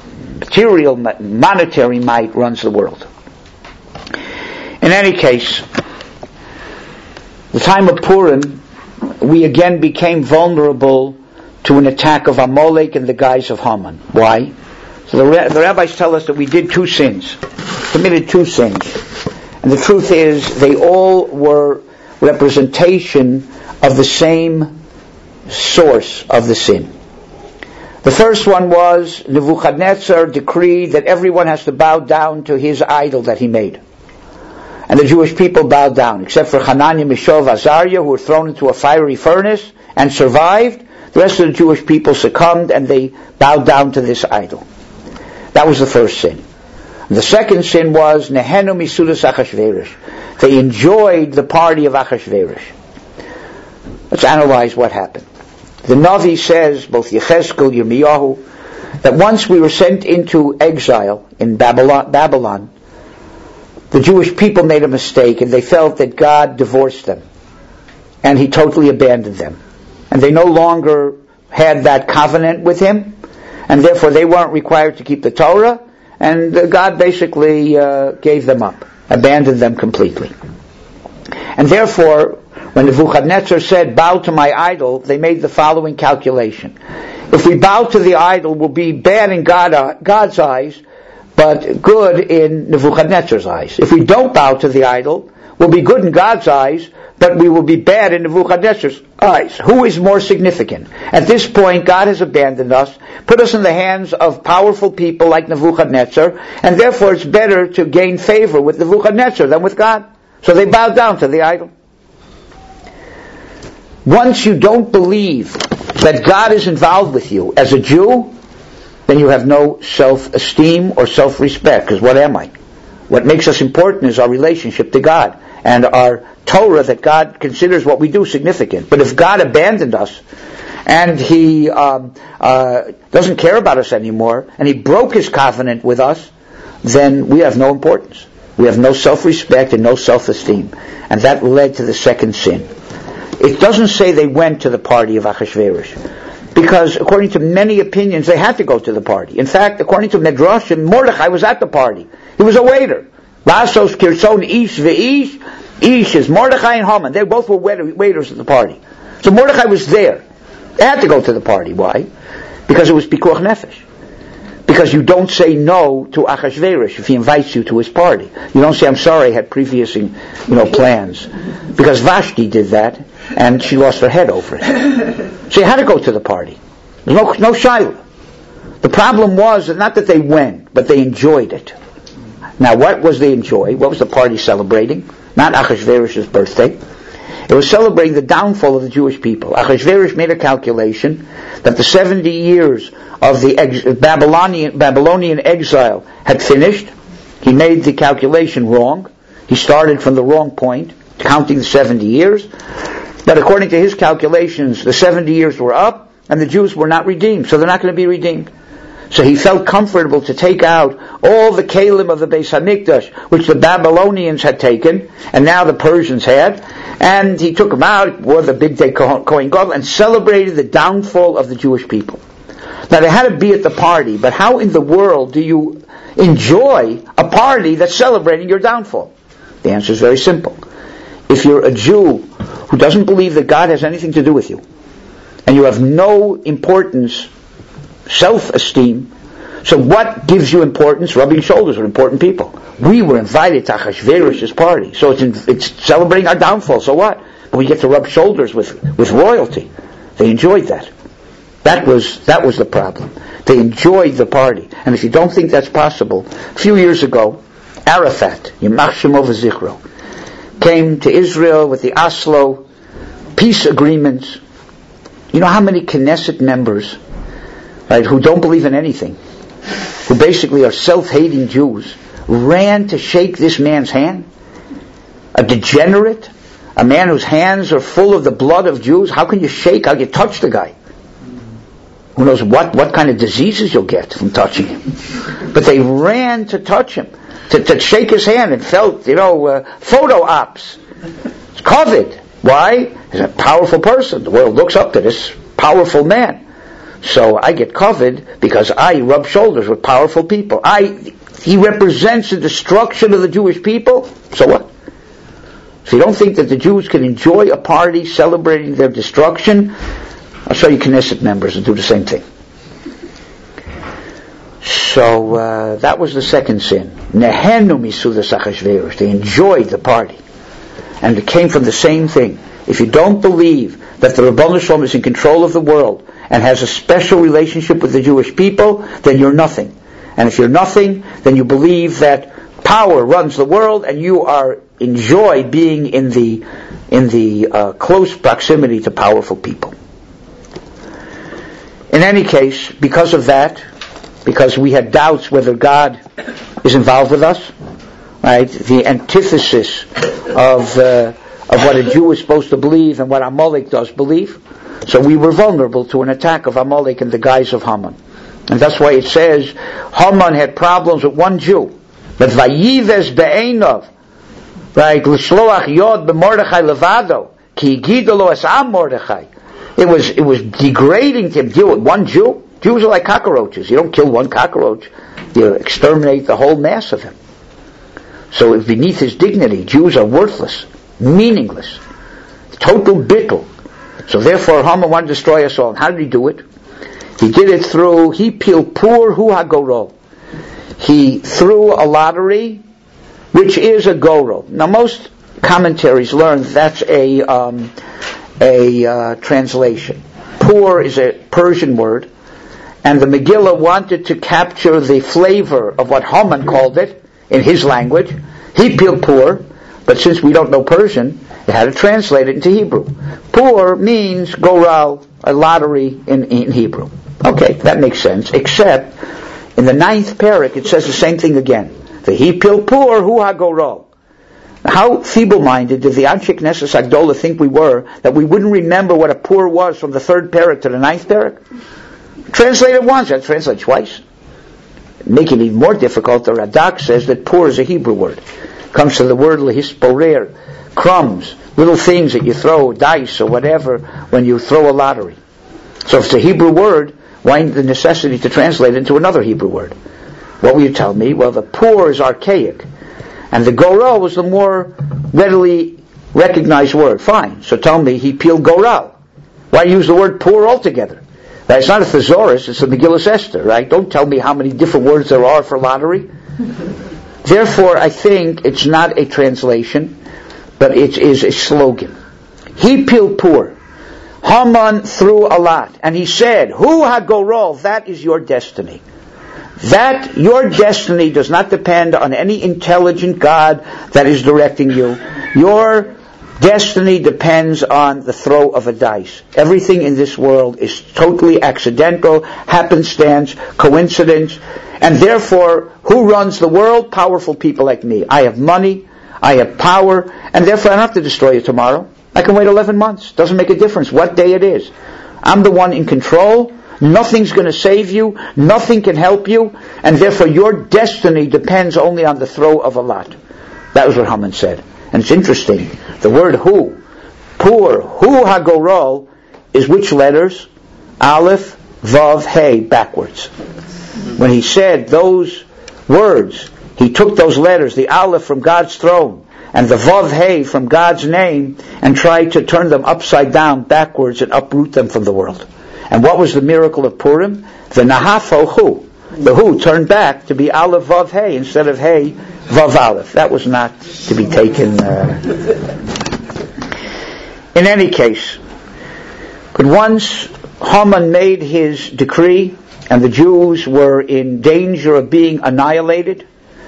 monetary might runs the world. In any case, the time of Purim, we again became vulnerable to an attack of Amalek and the guise of Haman. Why? So the rabbis tell us that we did committed two sins. And the truth is, they all were representation of the same source of the sin. The first one was Nebuchadnezzar decreed that everyone has to bow down to his idol that he made. And the Jewish people bowed down, except for Hananiah, Mishael, Azariah, who were thrown into a fiery furnace and survived. The rest of the Jewish people succumbed and they bowed down to this idol. That was the first sin. The second sin was Nehenu Misudas Achashverosh. They enjoyed the party of Achashverosh. Let's analyze what happened. The Navi says, both Yechezkel, Yirmiyahu, that once we were sent into exile in Babylon, the Jewish people made a mistake and they felt that God divorced them and He totally abandoned them. And they no longer had that covenant with Him, and therefore they weren't required to keep the Torah, and God basically gave them up, abandoned them completely. And therefore, when Nebuchadnezzar said, bow to my idol, they made the following calculation. If we bow to the idol, we'll be bad in God's eyes, but good in Nebuchadnezzar's eyes. If we don't bow to the idol, we'll be good in God's eyes, but we will be bad in Nebuchadnezzar's eyes. Who is more significant? At this point, God has abandoned us, put us in the hands of powerful people like Nebuchadnezzar, and therefore it's better to gain favor with Nebuchadnezzar than with God. So they bowed down to the idol. Once you don't believe that God is involved with you as a Jew, then you have no self-esteem or self-respect. Because what am I? What makes us important is our relationship to God and our Torah, that God considers what we do significant. But if God abandoned us and He doesn't care about us anymore and He broke His covenant with us, then we have no importance. We have no self-respect and no self-esteem. And that led to the second sin. It doesn't say they went to the party of Achashverosh, because according to many opinions, they had to go to the party. In fact, according to Midrashim, Mordechai was at the party. He was a waiter. Lasos kirson ish ve'ish. Ish is Mordechai and Haman. They both were waiters at the party. So Mordechai was there. They had to go to the party. Why? Because it was Pikuach Nefesh. Because you don't say no to Achashverosh if he invites you to his party. You don't say, I'm sorry, I had previous plans. Because Vashti did that, and she lost her head over it. So you had to go to the party. There's no shiloh. The problem was not that they went, but they enjoyed it. Now, what was they enjoy? What was the party celebrating? Not Achashverosh's birthday. It was celebrating the downfall of the Jewish people. Achashverosh made a calculation that the 70 years of the Babylonian exile had finished. He made the calculation wrong. He started from the wrong point, counting the 70 years. But according to his calculations, the 70 years were up, and the Jews were not redeemed, so they're not going to be redeemed. So he felt comfortable to take out all the kalim of the Beis Hamikdash, which the Babylonians had taken, and now the Persians had, and he took them out, wore the big day Kohen Gadol, and celebrated the downfall of the Jewish people. Now they had to be at the party, but how in the world do you enjoy a party that's celebrating your downfall? The answer is very simple. If you're a Jew who doesn't believe that God has anything to do with you, and you have no importance, self-esteem, so what gives you importance? Rubbing shoulders with important people. We were invited to Achashverosh's party, so it's celebrating our downfall, so what? But we get to rub shoulders with royalty. They enjoyed that. That was the problem. They enjoyed the party. And if you don't think that's possible, a few years ago, Arafat, Yamach Shemo v'Zichro, came to Israel with the Oslo peace agreements. You know how many Knesset members, right, who don't believe in anything, who basically are self-hating Jews, ran to shake this man's hand? A degenerate? A man whose hands are full of the blood of Jews? How can you shake? How can you touch the guy? Who knows what kind of diseases you'll get from touching him. But they ran to touch him, to shake his hand, and felt, photo ops. It's COVID. Why? He's a powerful person. The world looks up to this powerful man. So I get covered because I rub shoulders with powerful people. He represents the destruction of the Jewish people. So what? If you don't think that the Jews can enjoy a party celebrating their destruction, I'll show you Knesset members who do the same thing. So that was the second sin. Nehenu misudas Achashverosh. They enjoyed the party. And it came from the same thing. If you don't believe that the Ribono Shel Olam is in control of the world and has a special relationship with the Jewish people, then you're nothing. And if you're nothing, then you believe that power runs the world and you enjoy being in the close proximity to powerful people. In any case, because of that, because we had doubts whether God is involved with us, right? The antithesis of what a Jew is supposed to believe and what Amalek does believe. So we were vulnerable to an attack of Amalek in the guise of Haman. And that's why it says Haman had problems with one Jew. But Vayives be'einav, right? L'shloach yod b'Mordechai levado, ki yigidolo es am Mordechai. It was degrading to deal with one Jew. Jews are like cockroaches. You don't kill one cockroach. You exterminate the whole mass of him. So it's beneath his dignity. Jews are worthless, meaningless, total bittul. So therefore Haman wanted to destroy us all. And how did he do it? He did it through, he pilpur hu hagorol. He threw a lottery, which is a gorol. Now most commentaries learn that's a translation. Pur is a Persian word, and the Megillah wanted to capture the flavor of what Haman called it in his language. He pilpur, but since we don't know Persian, they had to translate it into Hebrew. Pur means goral, a lottery in Hebrew. Okay, that makes sense, except in the 9th parak it says the same thing again. Vehi pilpur hu hagorol. How feeble-minded did the Anshe Knesset Agdola think we were that we wouldn't remember what a pur was from the 3rd parak to the 9th parak? Translate it once, and translate twice. Making it even more difficult, the Radak says that pur is a Hebrew word. It comes from the word lehisporer, crumbs, little things that you throw, dice or whatever, when you throw a lottery. So if it's a Hebrew word, why the necessity to translate it into another Hebrew word? What will you tell me? Well, the pur is archaic, and the goral was the more readily recognized word. Fine. So tell me, he peeled goral. Why use the word pur altogether? Right? It's not a thesaurus, it's a Megillah Esther, right? Don't tell me how many different words there are for lottery. Therefore, I think it's not a translation, but it is a slogan. He peeled pur. Haman threw a lot, and he said, Hu hagorol, that is your destiny. That your destiny does not depend on any intelligent God that is directing you. Your destiny depends on the throw of a dice. Everything in this world is totally accidental, happenstance, coincidence, and therefore, who runs the world? Powerful people like me. I have money, I have power, and therefore I don't have to destroy you tomorrow. I can wait 11 months. Doesn't make a difference what day it is. I'm the one in control. Nothing's going to save you. Nothing can help you. And therefore your destiny depends only on the throw of a lot. That was what Haman said. And it's interesting. The word hu, pur, hu hagorol, is which letters? Aleph, Vav, Hey, backwards. When he said those words, he took those letters, the Aleph from God's throne, and the Vav, Hey from God's name, and tried to turn them upside down, backwards, and uproot them from the world. And what was the miracle of Purim? The Nahafo Hu. The Hu turned back to be Aleph, Vav, Hey, instead of Hey, Vav, Aleph. That was not to be taken... In any case, but once Haman made his decree, and the Jews were in danger of being annihilated,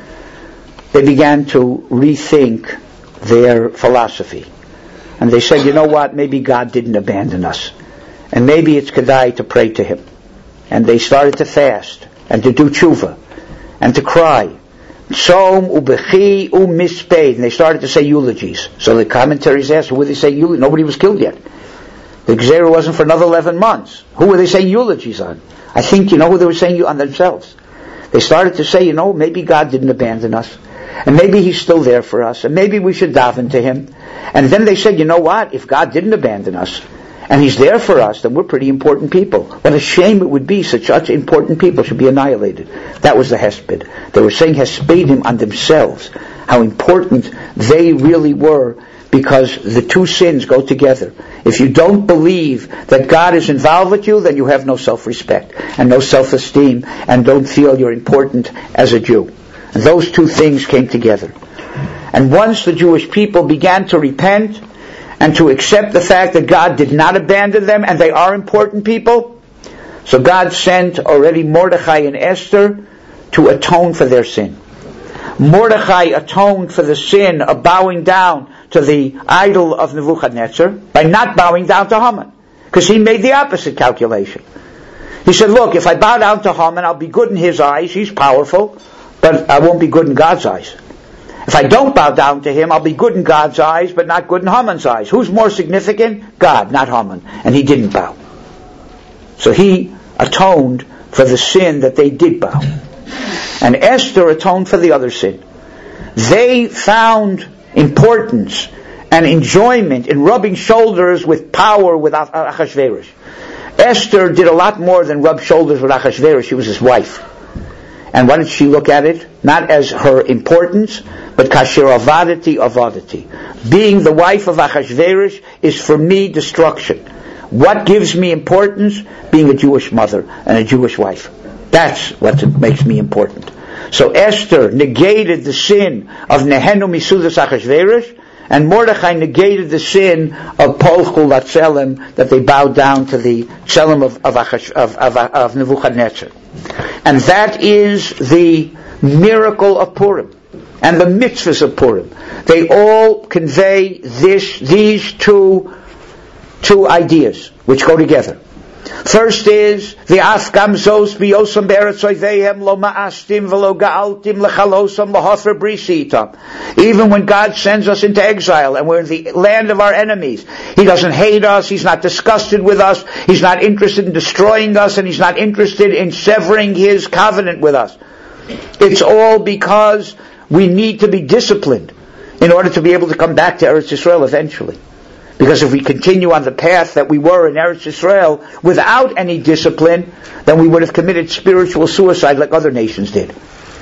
they began to rethink their philosophy. And they said, you know what, maybe God didn't abandon us. And maybe it's kedai to pray to Him. And they started to fast, and to do tshuva, and to cry. Tzom ubechi umisped. And they started to say eulogies. So the commentaries asked, who were they saying eulogies? Nobody was killed yet. The Gzeira wasn't for another 11 months. Who were they saying eulogies on? I think you know who they were saying on themselves. They started to say, maybe God didn't abandon us. And maybe He's still there for us. And maybe we should daven to Him. And then they said, you know what? If God didn't abandon us, and He's there for us, then we're pretty important people. What a shame it would be such important people should be annihilated. That was the Hesped. They were saying Hespedim on themselves, how important they really were, because the two sins go together. If you don't believe that God is involved with you, then you have no self-respect and no self-esteem and don't feel you're important as a Jew. And those two things came together. And once the Jewish people began to repent and to accept the fact that God did not abandon them and they are important people, so God sent already Mordechai and Esther to atone for their sin. Mordechai atoned for the sin of bowing down to the idol of Nebuchadnezzar by not bowing down to Haman, because he made the opposite calculation. He said, look, if I bow down to Haman, I'll be good in his eyes, he's powerful, but I won't be good in God's eyes. If I don't bow down to him, I'll be good in God's eyes, but not good in Haman's eyes. Who's more significant? God, not Haman. And he didn't bow. So he atoned for the sin that they did bow. And Esther atoned for the other sin. They found importance and enjoyment in rubbing shoulders with power with Achashverosh. Esther did a lot more than rub shoulders with Achashverosh. She was his wife. And why did she look at it? Not as her importance, but kasher avadati avadati. Being the wife of Achashverosh is for me destruction. What gives me importance? Being a Jewish mother and a Jewish wife. That's what makes me important. So Esther negated the sin of Nehenu Misudas Achashverosh, and Mordechai negated the sin of Polchu Latzelem, that they bowed down to the Tzelem of Nebuchadnezzar. And that is the miracle of Purim and the mitzvahs of Purim. They all convey these two ideas which go together. First is the Afgam Zos Biosam Beretzoivehem Lo Ma'astim Velo Ga'altim Lechalosam Lahofer Brisitam. Even when God sends us into exile and we're in the land of our enemies, He doesn't hate us, He's not disgusted with us, He's not interested in destroying us, and He's not interested in severing His covenant with us. It's all because we need to be disciplined in order to be able to come back to Eretz Yisrael eventually. Because if we continue on the path that we were in Eretz Yisrael without any discipline, then we would have committed spiritual suicide like other nations did.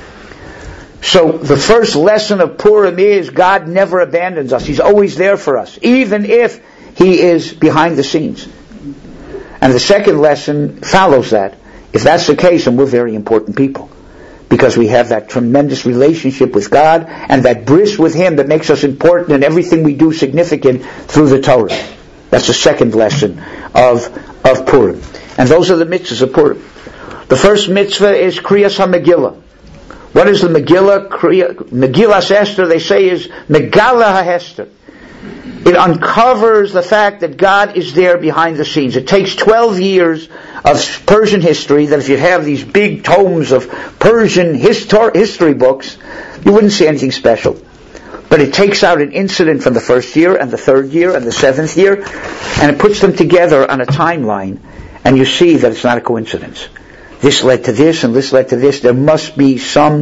So the first lesson of Purim is God never abandons us. He's always there for us, even if He is behind the scenes. And the second lesson follows that. If that's the case, then we're very important people. Because we have that tremendous relationship with God and that bris with Him that makes us important and everything we do significant through the Torah. That's the second lesson of Purim. And those are the mitzvahs of Purim. The first mitzvah is Kriyas HaMegillah. What is the Megillah? Megillas Esther, they say, is Megala HaHesther. It uncovers the fact that God is there behind the scenes. It takes 12 years of Persian history, that if you have these big tomes of Persian history books, you wouldn't see anything special. But it takes out an incident from the first year, and the third year, and the seventh year, and it puts them together on a timeline. and you see that it's not a coincidence. This led to this, and this led to this. There must be some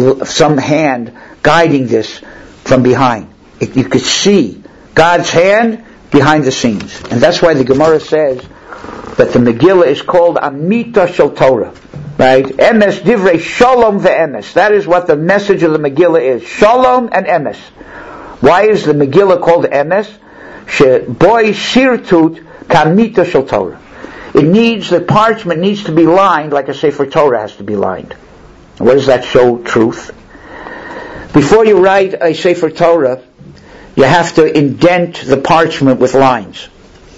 hand guiding this from behind. You could see God's hand behind the scenes. And that's why the Gemara says that the Megillah is called Amita Shel Torah. Right? Emes Divrei Shalom ve'emes. That is what the message of the Megillah is. Shalom and emes. Why is the Megillah called emes? Boy sirtut kamita shel Torah. The parchment needs to be lined like a Sefer Torah has to be lined. What does that show? Truth. Before you write a Sefer Torah, you have to indent the parchment with lines.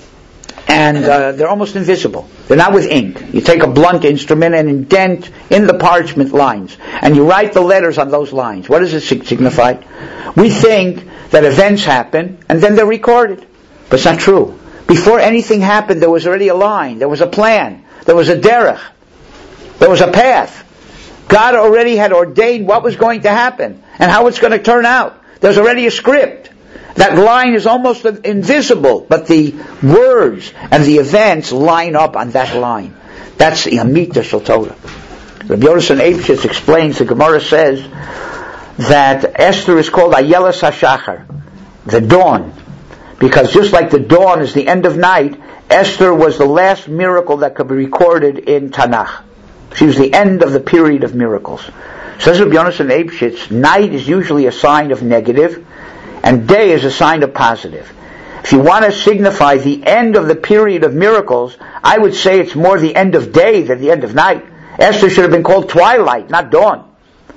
And they're almost invisible. They're not with ink. You take a blunt instrument and indent in the parchment lines. And you write the letters on those lines. What does it signify? We think that events happen and then they're recorded. But it's not true. Before anything happened, there was already a line. There was a plan. There was a derech. There was a path. God already had ordained what was going to happen and how it's going to turn out. There's already a script. That line is almost invisible, but the words and the events line up on that line. That's the Amita Shel Torah. Rabbi Yonasan Eibshitz explains, the Gemara says that Esther is called Ayelas HaShachar, the dawn, because just like the dawn is the end of night, Esther was the last miracle that could be recorded in Tanakh. She was the end of the period of miracles. Says Rabbi Yonasan Eibshitz, night is usually a sign of negative, and day is a sign of positive. If you want to signify the end of the period of miracles, I would say it's more the end of day than the end of night. Esther should have been called twilight, not dawn.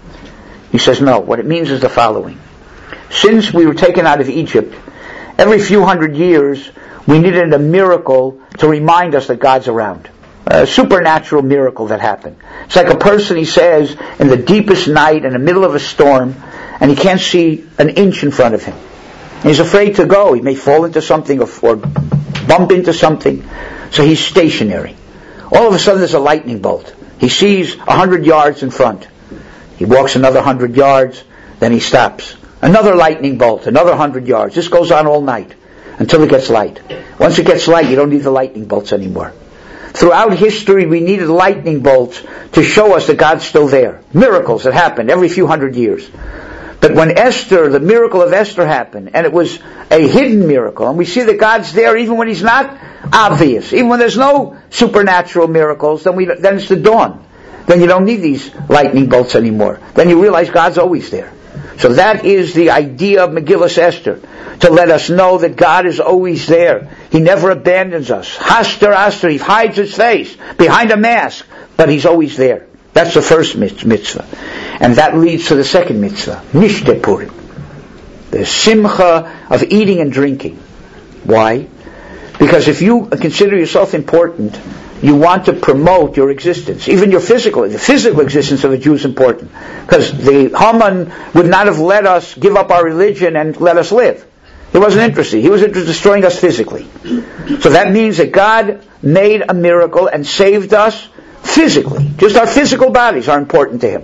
He says no. What it means is the following. Since we were taken out of Egypt, every few hundred years we needed a miracle to remind us that God's around. A supernatural miracle that happened. It's like a person, he says, in the deepest night, in the middle of a storm, and he can't see an inch in front of him. And he's afraid to go. He may fall into something or bump into something. So he's stationary. All of a sudden there's a lightning bolt. He sees 100 yards in front. He walks another 100 yards, then he stops. Another lightning bolt, another 100 yards. This goes on all night until it gets light. Once it gets light, you don't need the lightning bolts anymore. Throughout history, we needed lightning bolts to show us that God's still there. Miracles that happened every few hundred years. But when Esther, the miracle of Esther happened, and it was a hidden miracle, and we see that God's there even when He's not obvious, even when there's no supernatural miracles, then it's the dawn. Then you don't need these lightning bolts anymore. Then you realize God's always there. So that is the idea of Megillas Esther, to let us know that God is always there. He never abandons us. Haster, Aster, He hides His face behind a mask, but He's always there. That's the first mitzvah. And that leads to the second mitzvah, Mishte Purim. The simcha of eating and drinking. Why? Because if you consider yourself important, you want to promote your existence. Even the physical existence of a Jew is important. Because the Haman would not have let us give up our religion and let us live. He wasn't interested. He was interested in destroying us physically. So that means that God made a miracle and saved us physically. Just our physical bodies are important to Him.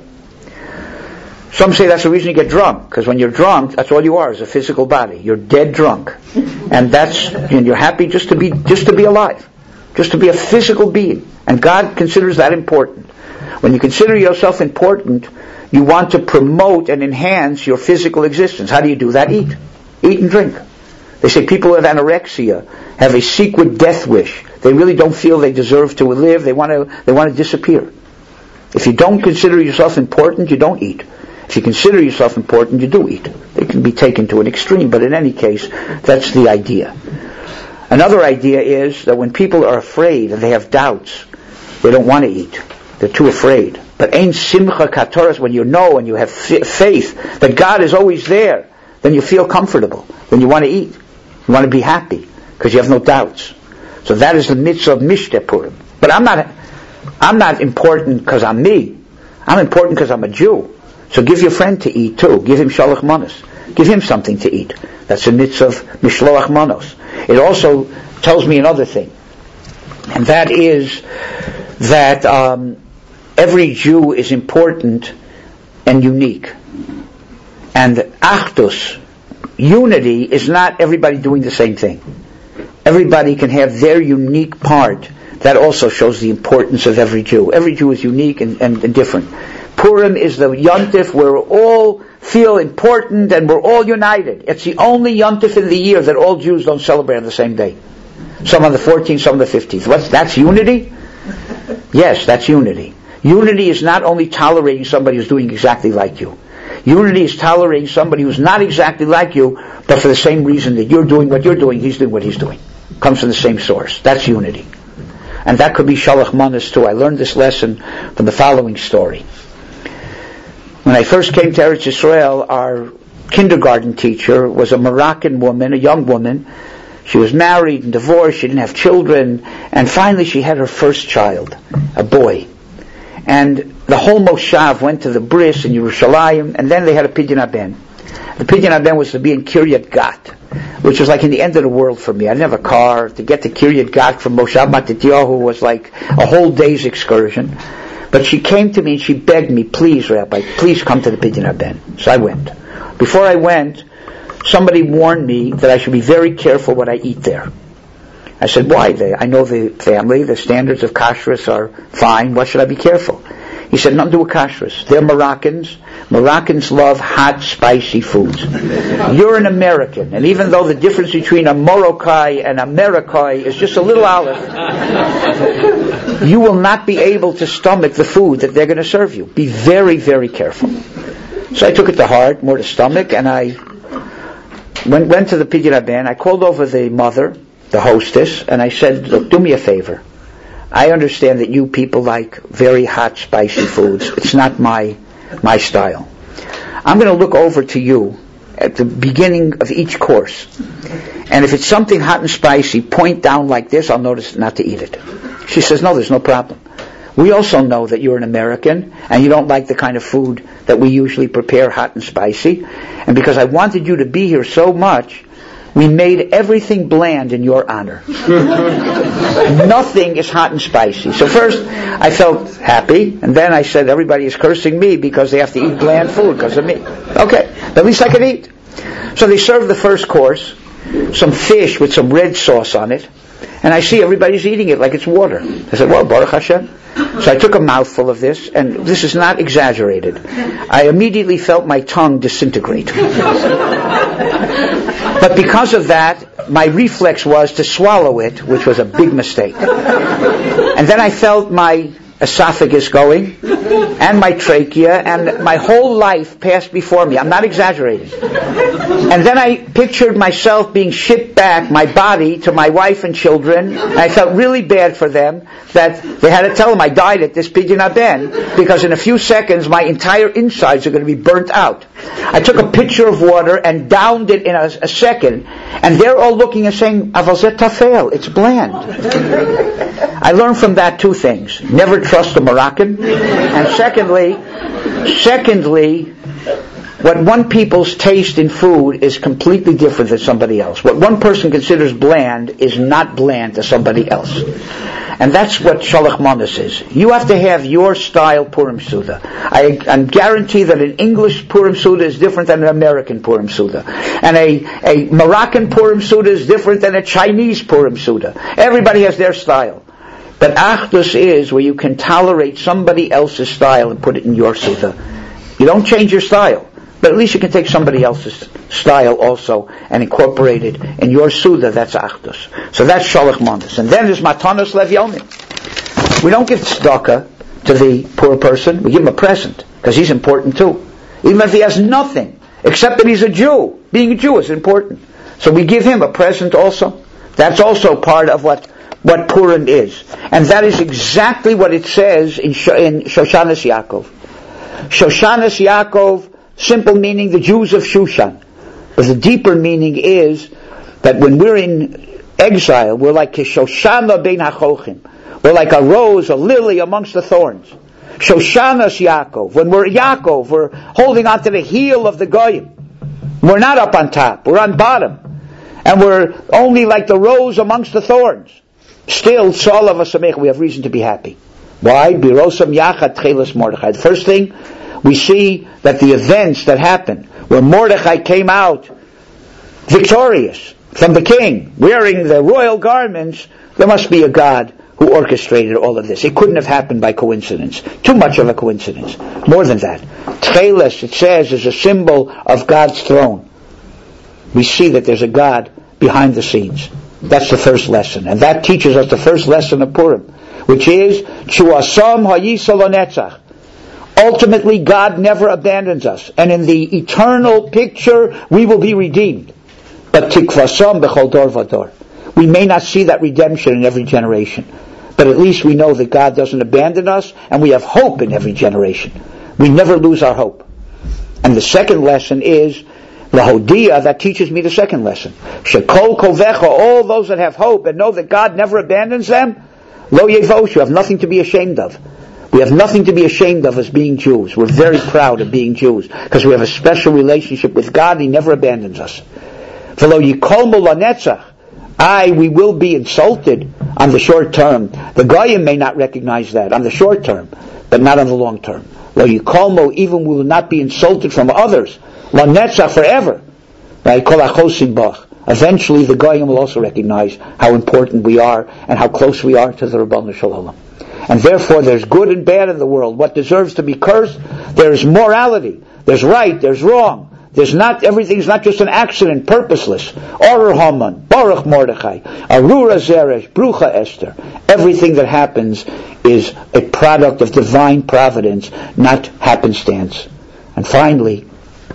Some say that's the reason you get drunk, because when you're drunk, that's all you are, is a physical body. You're dead drunk. And you're happy just to be alive. Just to be a physical being. And God considers that important. When you consider yourself important, you want to promote and enhance your physical existence. How do you do that? Eat. Eat and drink. They say people with anorexia have a secret death wish. They really don't feel they deserve to live. They want to disappear. If you don't consider yourself important, you don't eat. If you consider yourself important, you do eat. It can be taken to an extreme, but in any case, that's the idea. Another idea is that when people are afraid and they have doubts, they don't want to eat. They're too afraid. But ein simcha katoras, when you know and you have faith that God is always there, then you feel comfortable. Then you want to eat. You want to be happy because you have no doubts. So that is the mitzvah of Mishte Purim. But I'm not important because I'm me. I'm important because I'm a Jew. So give your friend to eat too. Give him shalach manos. Give him something to eat. That's the mitzvah of mishloach manos. It also tells me another thing. And that is that every Jew is important and unique. And achdus, unity, is not everybody doing the same thing. Everybody can have their unique part that also shows the importance of every Jew. Every Jew is unique and different. Purim is the yontif where we all feel important and we're all united. It's the only yontif in the year that all Jews don't celebrate on the same day. Some on the 14th, some on the 15th. That's unity? Yes, that's unity. Unity is not only tolerating somebody who's doing exactly like you. Unity is tolerating somebody who's not exactly like you, but for the same reason that you're doing what you're doing, he's doing what he's doing. Comes from the same source. That's unity. And that could be Shalach Manas too. I learned this lesson from the following story. When I first came to Eretz Yisrael, our kindergarten teacher was a Moroccan woman, a young woman. She was married and divorced, she didn't have children, and finally she had her first child, a boy. And the whole Moshav went to the bris in Yerushalayim, and then they had a Pidyon Haben. The Pidyon Haben was to be in Kiryat Gat, which was like in the end of the world for me. I didn't have a car. To get to Kiryat Gat from Moshav Matityahu was like a whole day's excursion. But she came to me and she begged me, please, Rabbi, please come to the Pidyon Haben. So I went. Before I went, somebody warned me that I should be very careful what I eat there. I said, why? I know the family, the standards of kashrus are fine, why should I be careful? He said, nothing to do with kashrus. They're Moroccans. Moroccans love hot, spicy foods. You're an American, and even though the difference between a Moroccai and Americai is just a little olive, you will not be able to stomach the food that they're going to serve you. Be very, very careful. So I took it to heart, more to stomach, and I went to the Pidyon Haben. I called over the mother, the hostess, and I said, look, do me a favor. I understand that you people like very hot, spicy foods. It's not my style. I'm going to look over to you at the beginning of each course. And if it's something hot and spicy, point down like this, I'll notice not to eat it. She says, no, there's no problem. We also know that you're an American and you don't like the kind of food that we usually prepare hot and spicy. And because I wanted you to be here so much, we made everything bland in your honor. Nothing is hot and spicy. So first, I felt happy, and then I said, everybody is cursing me because they have to eat bland food because of me. Okay, at least I could eat. So they served the first course, some fish with some red sauce on it, and I see everybody's eating it like it's water. I said, well, Baruch Hashem. So I took a mouthful of this, and this is not exaggerated. I immediately felt my tongue disintegrate. But because of that, my reflex was to swallow it, which was a big mistake. And then I felt my esophagus going, and my trachea, and my whole life passed before me. I'm not exaggerating. And then I pictured myself being shipped back, my body, to my wife and children. And I felt really bad for them that they had to tell them I died at this Pidyon Haben because in a few seconds my entire insides are going to be burnt out. I took a pitcher of water and downed it in a second, and they're all looking and saying, Aval zeh tafel, it's bland. I learned from that two things. Never trust a Moroccan. And secondly, what one people's taste in food is completely different than somebody else. What one person considers bland is not bland to somebody else. And that's what Shalach Manas is. You have to have your style Purim Suda. I'm guaranteed that an English Purim Suda is different than an American Purim Suda. And a Moroccan Purim Suda is different than a Chinese Purim Suda. Everybody has their style. But Achdus is where you can tolerate somebody else's style and put it in your Suda. You don't change your style, but at least you can take somebody else's style also and incorporate it in your Suda. That's Achdus. So that's Shalach Manas. And then there's Matanos Lev Yomim. We don't give tzedakah to the poor person. We give him a present because he's important too. Even if he has nothing except that he's a Jew. Being a Jew is important. So we give him a present also. That's also part of what Purim is. And that is exactly what it says in Shoshanas Yaakov. Shoshanas Yaakov, simple meaning the Jews of Shushan. But the deeper meaning is that when we're in exile, we're like Shoshana bein hachochim. We're like a rose, a lily amongst the thorns. Shoshanas Yaakov. When we're Yaakov, we're holding on to the heel of the Goyim. We're not up on top, we're on bottom. And we're only like the rose amongst the thorns. Still, Tzalav Asamech, we have reason to be happy. Why? Birosam Yachad Tchelas Mordechai. The first thing, we see that the events that happened, where Mordechai came out victorious from the king, wearing the royal garments, there must be a God who orchestrated all of this. It couldn't have happened by coincidence. Too much of a coincidence. More than that. Tcheles, it says, is a symbol of God's throne. We see that there's a God behind the scenes. That's the first lesson. And that teaches us the first lesson of Purim, which is, Chuasam hayisal netzach. Ultimately, God never abandons us. And in the eternal picture, we will be redeemed. But tikvasam bechol dor vador. We may not see that redemption in every generation. But at least we know that God doesn't abandon us, and we have hope in every generation. We never lose our hope. And the second lesson is, Lahodia, that teaches me the second lesson. Shekol kovecha, all those that have hope and know that God never abandons them, lo yevoshu, have nothing to be ashamed of. We have nothing to be ashamed of as being Jews. We're very proud of being Jews because we have a special relationship with God and He never abandons us. V'lo yikolmu lanetzach, we will be insulted on the short term. The Goyim may not recognize that on the short term, but not on the long term. Lo yikolmu, even we will not be insulted from others. Lanetzach, forever. Eventually the Goyim will also recognize how important we are and how close we are to the Rabbanu Shalom. And therefore there's good and bad in the world. What deserves to be cursed, there's morality. There's right, there's wrong. Everything's not just an accident, purposeless. Orur Haman, Baruch Mordechai, Arura Zeresh, Brucha Esther. Everything that happens is a product of divine providence, not happenstance. And finally,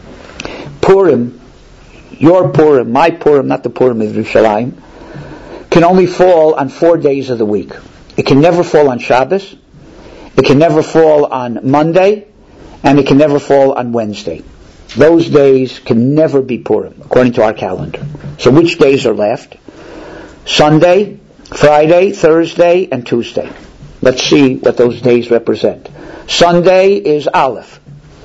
Purim, your Purim, my Purim, not the Purim of Yerushalayim, can only fall on 4 days of the week. It can never fall on Shabbos, it can never fall on Monday, and it can never fall on Wednesday. Those days can never be Purim, according to our calendar. So which days are left? Sunday, Friday, Thursday, and Tuesday. Let's see what those days represent. Sunday is Aleph.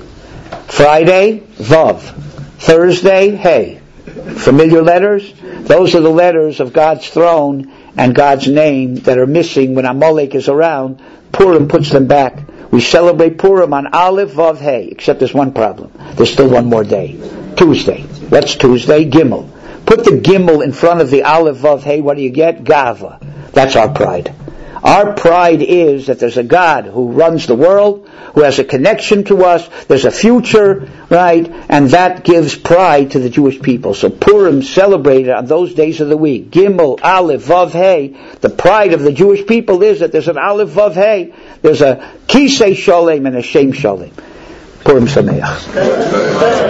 Friday, Vav. Thursday, Hey. Familiar letters? Those are the letters of God's throne and God's name that are missing when Amalek is around. Purim puts them back. We celebrate Purim on Aleph, Vav, Hey, except there's one problem. There's still one more day. Tuesday. What's Tuesday? Gimel. Put the Gimel in front of the Aleph, Vav, Hey, what do you get? Gava. That's our pride. Our pride is that there's a God who runs the world, who has a connection to us, there's a future, right? And that gives pride to the Jewish people. So Purim celebrated on those days of the week. Gimel, Aleph, Vav, Hey. The pride of the Jewish people is that there's an Aleph, Vav, Hey. There's a Kisei Sholem and a Shem Sholem. Purim Sameach.